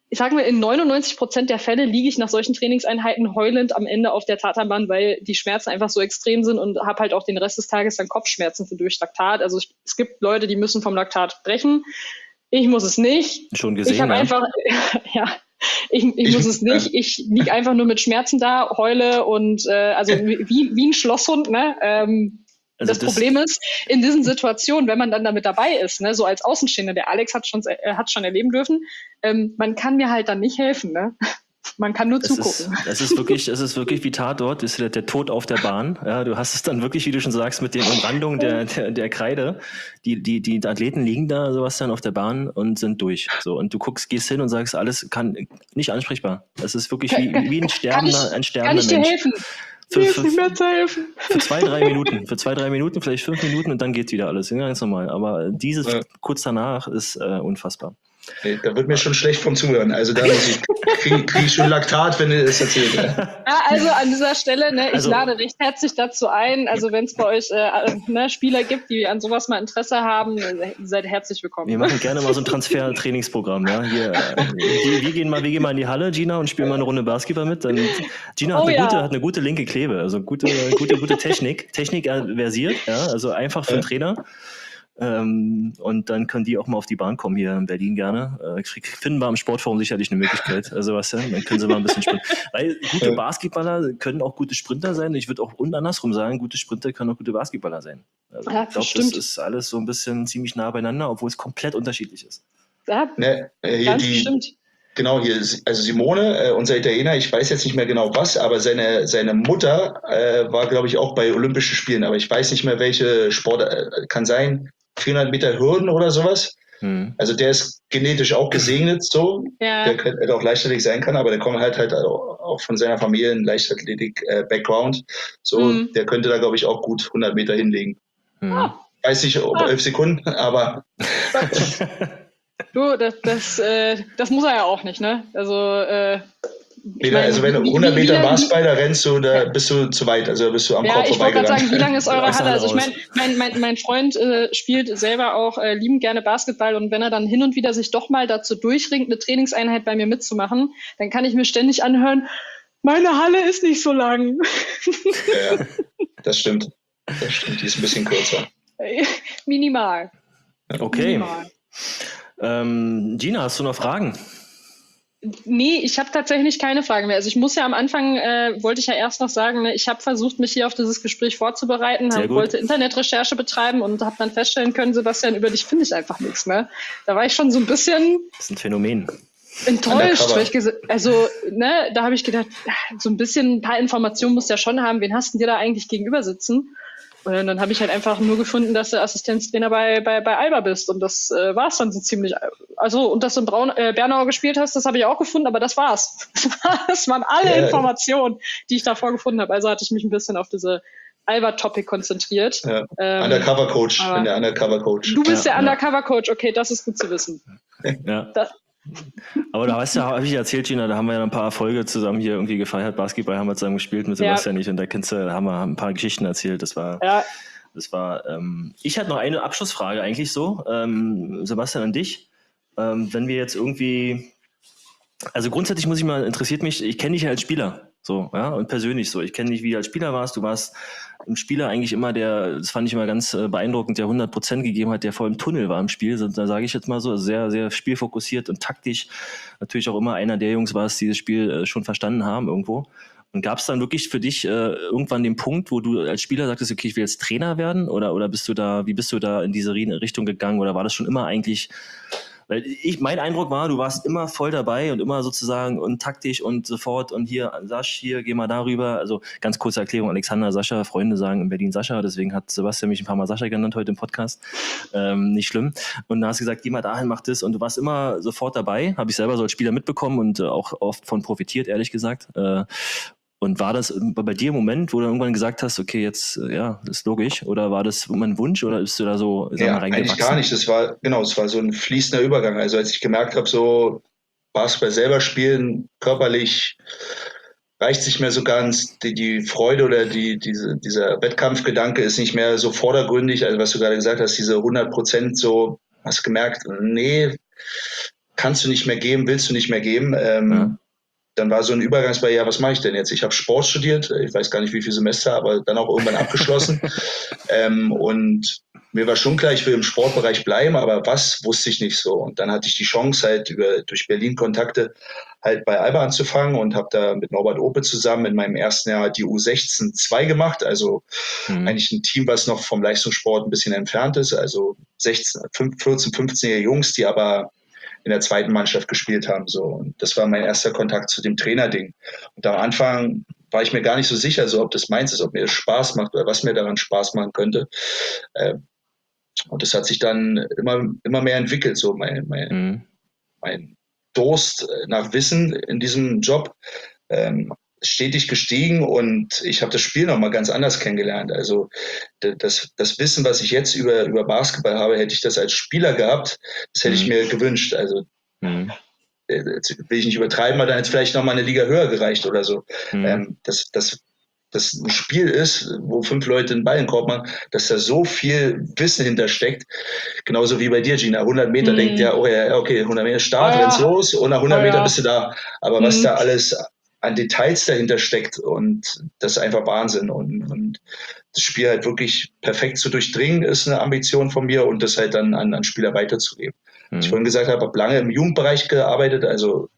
ich sage mal, in neunundneunzig Prozent der Fälle liege ich nach solchen Trainingseinheiten heulend am Ende auf der Tatanbahn, weil die Schmerzen einfach so extrem sind und habe halt auch den Rest des Tages dann Kopfschmerzen für durch Laktat. Also ich, es gibt Leute, die müssen vom Laktat brechen. Ich muss es nicht. Schon gesehen, ich habe ja. einfach, ja, ich, ich, ich muss es nicht. Ich liege einfach nur mit Schmerzen da, heule und äh, also wie, wie ein Schlosshund, ne? Ähm, Also das, das Problem ist, in diesen Situationen, wenn man dann damit dabei ist, ne, so als Außenstehender, der Alex hat schon, äh, hat schon erleben dürfen, ähm, man kann mir halt dann nicht helfen, ne? Man kann nur es zugucken. Ist, es ist wirklich, es ist wirklich wie Tatort, ist der, der Tod auf der Bahn. Ja, du hast es dann wirklich, wie du schon sagst, mit den Umrandungen der, der, der Kreide. Die, die, die Athleten liegen da, sowas dann auf der Bahn und sind durch. So, und du guckst, gehst hin und sagst, alles kann nicht ansprechbar. Es ist wirklich wie, wie ein sterbender, ein sterbender Mensch. Kann ich dir helfen? Für, Mir für, ist nicht mehr zu helfen. für zwei, drei Minuten. Für zwei, drei Minuten, vielleicht fünf Minuten und dann geht wieder alles. Ja, ganz normal. Aber dieses ja. kurz danach ist äh, unfassbar. Nee, da wird mir schon schlecht vom Zuhören. Also da kriege krieg ich schon Laktat, wenn ihr das erzählt. Ja, also an dieser Stelle, ne, ich also, lade recht herzlich dazu ein. Also wenn es bei euch äh, ne, Spieler gibt, die an sowas mal Interesse haben, seid herzlich willkommen. Wir machen gerne mal so ein Transfer-Trainingsprogramm. Ja? Hier, wir, wir, gehen mal, wir gehen mal in die Halle, Gina, und spielen mal eine Runde Basketball mit. Dann, Gina hat, oh, eine ja. gute, hat eine gute linke Klebe, also gute, gute, gute Technik. Technik versiert, ja? Also einfach für einen Trainer. Ähm, und dann können die auch mal auf die Bahn kommen hier in Berlin gerne. Äh, finden wir am Sportforum sicherlich eine Möglichkeit. Also was denn? Dann können sie mal ein bisschen sprinten. Weil gute Basketballer können auch gute Sprinter sein. Ich würde auch und andersrum sagen, gute Sprinter können auch gute Basketballer sein. Also ja, ich glaube, das ist alles so ein bisschen ziemlich nah beieinander, obwohl es komplett unterschiedlich ist. Ja, ne, äh, hier ganz die, bestimmt. Genau, hier ist, also Simone, äh, unser Italiener, ich weiß jetzt nicht mehr genau was, aber seine, seine Mutter äh, war, glaube ich, auch bei Olympischen Spielen, aber ich weiß nicht mehr, welche Sport, äh, kann sein, vierhundert Meter Hürden oder sowas. Hm. Also der ist genetisch auch gesegnet, so, ja. der könnte auch Leichtathletik sein kann, aber der kommt halt halt auch von seiner Familie in Leichtathletik-Background, äh, so, hm. der könnte da, glaube ich, auch gut hundert Meter hinlegen. Hm. Weiß nicht, ob ah. elf Sekunden, aber... Du, das, das, äh, das muss er ja auch nicht, ne? Also, äh, ich mein, also wenn du hundert Meter Basketball da rennst, du, da bist du zu weit, also bist du am ja, Kopf vorbeigegangen. Ja, ich wollte gerade sagen, wie lang ist eure Halle? Also ich mein, mein, mein, mein Freund äh, spielt selber auch äh, liebend gerne Basketball und wenn er dann hin und wieder sich doch mal dazu durchringt, eine Trainingseinheit bei mir mitzumachen, dann kann ich mir ständig anhören, meine Halle ist nicht so lang. Ja, das stimmt. Das stimmt, die ist ein bisschen kürzer. Minimal. Okay. Minimal. Ähm, Gina, hast du noch Fragen? Nee, ich habe tatsächlich keine Fragen mehr. Also ich muss ja am Anfang, äh, wollte ich ja erst noch sagen, ne, ich habe versucht, mich hier auf dieses Gespräch vorzubereiten, hab, wollte Internetrecherche betreiben und habe dann feststellen können, Sebastian, über dich finde ich einfach nichts. Ne? Da war ich schon so ein bisschen... Das ist ein Phänomen. Enttäuscht, weil ich gesagt, also, ne, da habe ich gedacht, so ein bisschen, ein paar Informationen musst du ja schon haben, wen hast du dir da eigentlich gegenüber sitzen? Und dann habe ich halt einfach nur gefunden, dass du Assistenztrainer bei, bei, bei Alba bist. Und das äh, war es dann so ziemlich. Also, und dass du in Braun, äh, Bernau gespielt hast, das habe ich auch gefunden, aber das war's. Das waren alle ja, Informationen, die ich davor gefunden habe. Also hatte ich mich ein bisschen auf diese Alba-Topic konzentriert. Ja. Ähm, Undercover-Coach, ich bin der Undercover-Coach. Du bist ja, der Undercover-Coach, okay, das ist gut zu wissen. Ja. Das, Aber da hast du ja, habe ich erzählt, Gina, da haben wir ja ein paar Erfolge zusammen hier irgendwie gefeiert. Basketball haben wir zusammen gespielt mit Sebastian ja. nicht. Und da kennst du, da haben wir ein paar Geschichten erzählt. Das war, ja. das war, ähm, ich hatte noch eine Abschlussfrage eigentlich so, ähm, Sebastian, an dich. Ähm, wenn wir jetzt irgendwie, also grundsätzlich muss ich mal, interessiert mich, ich kenne dich ja als Spieler, so, ja, und persönlich so. Ich kenne dich, wie du als Spieler warst. Du warst im Spieler eigentlich immer der, das fand ich immer ganz beeindruckend, der hundert Prozent gegeben hat, der voll im Tunnel war im Spiel. Da sage ich jetzt mal so, sehr, sehr spielfokussiert und taktisch. Natürlich auch immer einer der Jungs war es, die das Spiel schon verstanden haben irgendwo. Und gab es dann wirklich für dich äh, irgendwann den Punkt, wo du als Spieler sagtest, okay, ich will jetzt Trainer werden? Oder, oder bist du da, wie bist du da in diese Richtung gegangen? Oder war das schon immer eigentlich... Weil ich, mein Eindruck war, du warst immer voll dabei und immer sozusagen und taktisch und sofort und hier, Sasch, hier, geh mal darüber. Also ganz kurze Erklärung, Alexander, Sascha, Freunde sagen in Berlin Sascha, deswegen hat Sebastian mich ein paar Mal Sascha genannt heute im Podcast. Ähm, nicht schlimm. Und da hast du gesagt, geh mal dahin, mach das. Und du warst immer sofort dabei, habe ich selber so als Spieler mitbekommen und äh, auch oft von profitiert, ehrlich gesagt. Äh, Und war das bei dir im Moment, wo du irgendwann gesagt hast, okay, jetzt, ja, das ist logisch, oder war das mein Wunsch, oder bist du da so, sag ja, mal, reingewachsen? Eigentlich gar nicht, das war, genau, es war so ein fließender Übergang, also als ich gemerkt habe, so Basketball selber spielen, körperlich reicht sich mehr so ganz, die, die Freude oder die, diese, dieser Wettkampfgedanke ist nicht mehr so vordergründig, also was du gerade gesagt hast, diese hundert Prozent so, hast du gemerkt, nee, kannst du nicht mehr geben, willst du nicht mehr geben. Ähm, ja. Dann war so ein Übergangsbarriere, ja, was mache ich denn jetzt? Ich habe Sport studiert, ich weiß gar nicht wie viele Semester, aber dann auch irgendwann abgeschlossen. ähm, und mir war schon klar, ich will im Sportbereich bleiben, aber was, wusste ich nicht so. Und dann hatte ich die Chance, halt über durch Berlin-Kontakte halt bei Alba anzufangen und habe da mit Norbert Ope zusammen in meinem ersten Jahr die U sechzehn zwei gemacht, also mhm. eigentlich ein Team, was noch vom Leistungssport ein bisschen entfernt ist, also sechzehn, vierzehn, fünfzehnjährige Jungs, die aber in der zweiten Mannschaft gespielt haben. So. Und das war mein erster Kontakt zu dem Trainerding. Und am Anfang war ich mir gar nicht so sicher, so, ob das meins ist, ob mir das Spaß macht oder was mir daran Spaß machen könnte. Ähm, und das hat sich dann immer, immer mehr entwickelt, so mein, mein, mhm. mein Durst nach Wissen in diesem Job. Ähm, stetig gestiegen und ich habe das Spiel nochmal ganz anders kennengelernt. Also das, das Wissen, was ich jetzt über, über Basketball habe, hätte ich das als Spieler gehabt, das hätte mhm. ich mir gewünscht. Also mhm. jetzt will ich nicht übertreiben, aber dann hätte es vielleicht nochmal eine Liga höher gereicht oder so. Mhm. Ähm, das, das, das ein Spiel ist, wo fünf Leute einen Ball in den Korb machen, dass da so viel Wissen hintersteckt. Genauso wie bei dir, Gina. hundert Meter mhm. denkt ja, oh ja, okay, hundert Meter Start, oh ja. rennst los und nach hundert oh Meter ja. bist du da. Aber mhm. was da alles an Details dahinter steckt und das ist einfach Wahnsinn und, und das Spiel halt wirklich perfekt zu durchdringen ist eine Ambition von mir und das halt dann an, an Spieler weiterzugeben. Mhm. Ich vorhin gesagt habe, habe lange im Jugendbereich gearbeitet, also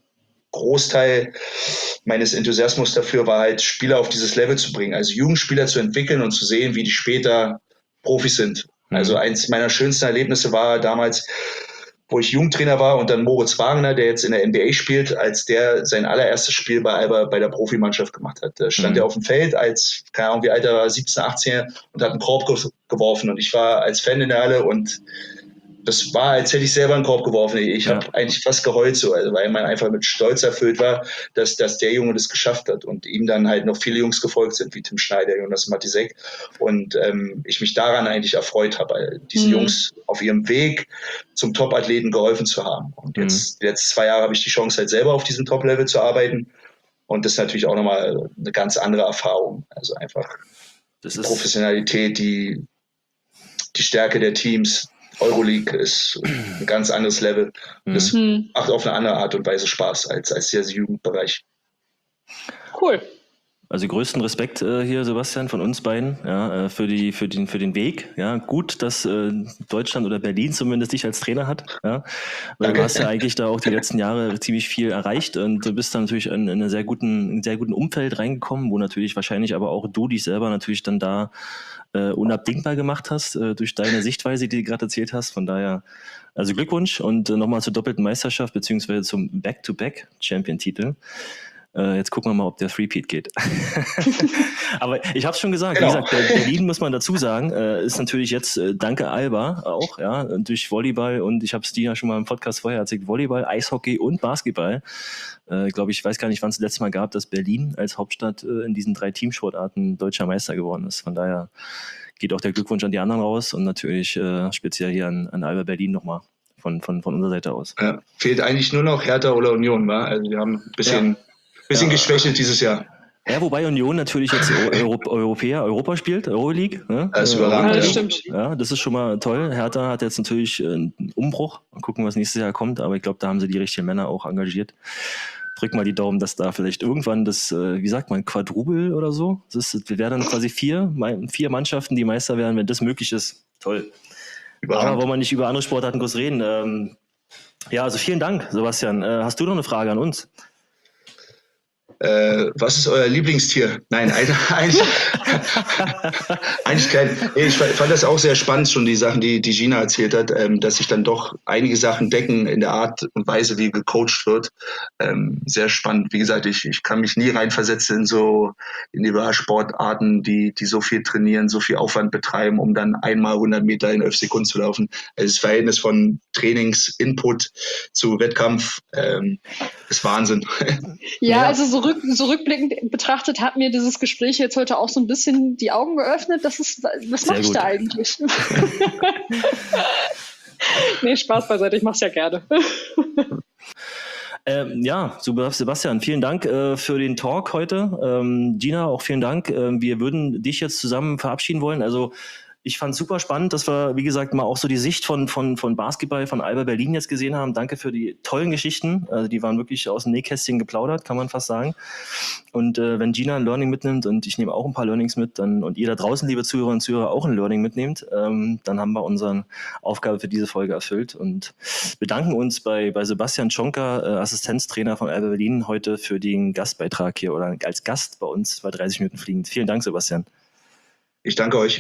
Großteil meines Enthusiasmus dafür war halt, Spieler auf dieses Level zu bringen, also Jugendspieler zu entwickeln und zu sehen, wie die später Profis sind. Mhm. Also eins meiner schönsten Erlebnisse war damals, wo ich Jugendtrainer war und dann Moritz Wagner, der jetzt in der N B A spielt, als der sein allererstes Spiel bei Alba bei der Profimannschaft gemacht hat. Da stand mhm. er auf dem Feld als, keine Ahnung wie alt er war, siebzehn, achtzehn und hat einen Korb ge- geworfen und ich war als Fan in der Halle und das war, als hätte ich selber einen Korb geworfen. Ich habe ja. eigentlich fast geheult so, also weil man einfach mit Stolz erfüllt war, dass, dass der Junge das geschafft hat und ihm dann halt noch viele Jungs gefolgt sind, wie Tim Schneider, Jonas Matisek und ähm, ich mich daran eigentlich erfreut habe, diesen mhm. Jungs auf ihrem Weg zum Top-Athleten geholfen zu haben. Und jetzt, mhm. jetzt zwei Jahre habe ich die Chance halt selber auf diesem Top-Level zu arbeiten und das ist natürlich auch nochmal eine ganz andere Erfahrung. Also einfach das die ist Professionalität, die, die Stärke der Teams. Euroleague ist ein ganz anderes Level. Das mhm. macht auf eine andere Art und Weise Spaß als, als der Jugendbereich. Cool. Also größten Respekt äh, hier, Sebastian, von uns beiden, ja, äh, für die, für den, für den Weg. Ja, gut, dass äh, Deutschland oder Berlin zumindest dich als Trainer hat. Ja, weil Danke. Du hast ja eigentlich da auch die letzten Jahre ziemlich viel erreicht und du bist dann natürlich in, in einen sehr guten, in sehr guten Umfeld reingekommen, wo natürlich wahrscheinlich aber auch du dich selber natürlich dann da äh, unabdingbar gemacht hast äh, durch deine Sichtweise, die du gerade erzählt hast. Von daher, also Glückwunsch und äh, nochmal zur doppelten Meisterschaft beziehungsweise zum Back-to-Back-Champion-Titel. Äh, jetzt gucken wir mal, ob der Three-Peat geht. Aber ich habe es schon gesagt, genau. Wie gesagt, Berlin, muss man dazu sagen, äh, ist natürlich jetzt, äh, danke Alba auch, ja, durch Volleyball und ich habe es dir ja schon mal im Podcast vorher erzählt, Volleyball, Eishockey und Basketball. Äh, ich glaube, ich weiß gar nicht, wann es das letzte Mal gab, dass Berlin als Hauptstadt äh, in diesen drei Teamsportarten deutscher Meister geworden ist. Von daher geht auch der Glückwunsch an die anderen raus und natürlich äh, speziell hier an, an Alba Berlin nochmal von, von, von unserer Seite aus. Ja, fehlt eigentlich nur noch Hertha oder Union, wa? Also wir haben ein bisschen... Ja. Bisschen ja. geschwächelt dieses Jahr. Ja, wobei Union natürlich jetzt Euro- Europäer, Europa spielt, Euroleague. Ne? Das ist überragend. Ja, das stimmt. Ja, das ist schon mal toll. Hertha hat jetzt natürlich einen Umbruch. Mal gucken, was nächstes Jahr kommt. Aber ich glaube, da haben sie die richtigen Männer auch engagiert. Drück mal die Daumen, dass da vielleicht irgendwann das, wie sagt man, Quadrubel oder so. Das ist, wir werden dann quasi vier, vier Mannschaften, die Meister werden, wenn das möglich ist. Toll. Überragend. Aber wollen wir nicht über andere Sportarten groß reden. Ähm, ja, also vielen Dank, Sebastian. Äh, hast du noch eine Frage an uns? Äh, was ist euer Lieblingstier? Nein, eigentlich, eigentlich kein. Ich fand das auch sehr spannend, schon die Sachen, die, die Gina erzählt hat, ähm, dass sich dann doch einige Sachen decken in der Art und Weise, wie gecoacht wird. Ähm, sehr spannend. Wie gesagt, ich, ich kann mich nie reinversetzen in so Individualsportarten, die, die so viel trainieren, so viel Aufwand betreiben, um dann einmal hundert Meter in elf Sekunden zu laufen. Also das Verhältnis von Trainingsinput zu Wettkampf ähm, ist Wahnsinn. Ja, ja. also so, rück, so rückblickend betrachtet hat mir dieses Gespräch jetzt heute auch so ein bisschen die Augen geöffnet. Das ist, was mache ich da eigentlich? Nee, Spaß beiseite, ich mache es ja gerne. Ähm, ja, super, Sebastian, vielen Dank äh, für den Talk heute. Ähm, Gina, auch vielen Dank. Ähm, wir würden dich jetzt zusammen verabschieden wollen. Also Ich fand es super spannend, dass wir, wie gesagt, mal auch so die Sicht von, von, von Basketball, von Alba Berlin jetzt gesehen haben. Danke für die tollen Geschichten. Also die waren wirklich aus dem Nähkästchen geplaudert, kann man fast sagen. Und äh, wenn Gina ein Learning mitnimmt und ich nehme auch ein paar Learnings mit, dann und ihr da draußen, liebe Zuhörerinnen und Zuhörer, auch ein Learning mitnehmt, ähm, dann haben wir unsere Aufgabe für diese Folge erfüllt und bedanken uns bei, bei Sebastian Tschonka, äh, Assistenztrainer von Alba Berlin, heute für den Gastbeitrag hier oder als Gast bei uns bei dreißig Minuten fliegend. Vielen Dank, Sebastian. Ich danke euch.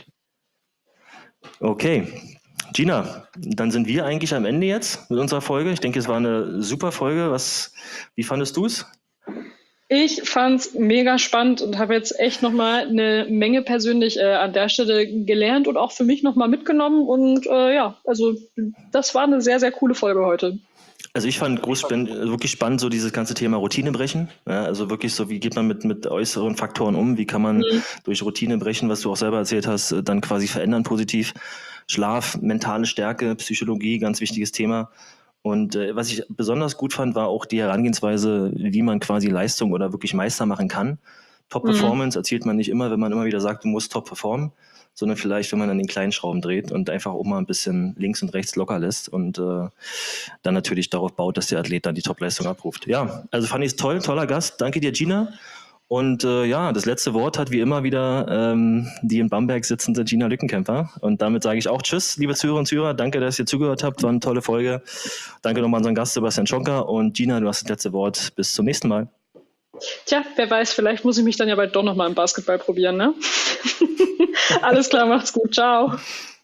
Okay, Gina, dann sind wir eigentlich am Ende jetzt mit unserer Folge. Ich denke, es war eine super Folge. Was, wie fandest du es? Ich fand's mega spannend und habe jetzt echt nochmal eine Menge persönlich äh, an der Stelle gelernt und auch für mich nochmal mitgenommen. Und äh, ja, also das war eine sehr, sehr coole Folge heute. Also ich fand groß, wirklich spannend, so dieses ganze Thema Routine brechen. Ja, also wirklich so, wie geht man mit, mit äußeren Faktoren um? Wie kann man mhm. durch Routine brechen, was du auch selber erzählt hast, dann quasi verändern positiv? Schlaf, mentale Stärke, Psychologie, ganz wichtiges Thema. Und äh, was ich besonders gut fand, war auch die Herangehensweise, wie man quasi Leistung oder wirklich Meister machen kann. Top-Performance mhm. erzielt man nicht immer, wenn man immer wieder sagt, du musst top performen, sondern vielleicht, wenn man an den kleinen Schrauben dreht und einfach auch mal ein bisschen links und rechts locker lässt und äh, dann natürlich darauf baut, dass der Athlet dann die Top-Leistung abruft. Ja, also fand ich es toll, toller Gast. Danke dir, Gina. Und äh, ja, das letzte Wort hat wie immer wieder ähm, die in Bamberg sitzende Gina Lückenkämper. Und damit sage ich auch Tschüss, liebe Zuhörer und Zuhörer. Danke, dass ihr zugehört habt. War eine tolle Folge. Danke nochmal an unseren Gast Sebastian Tschonka. Und Gina, du hast das letzte Wort. Bis zum nächsten Mal. Tja, wer weiß, vielleicht muss ich mich dann ja bald doch nochmal im Basketball probieren, ne? Alles klar, macht's gut. Ciao.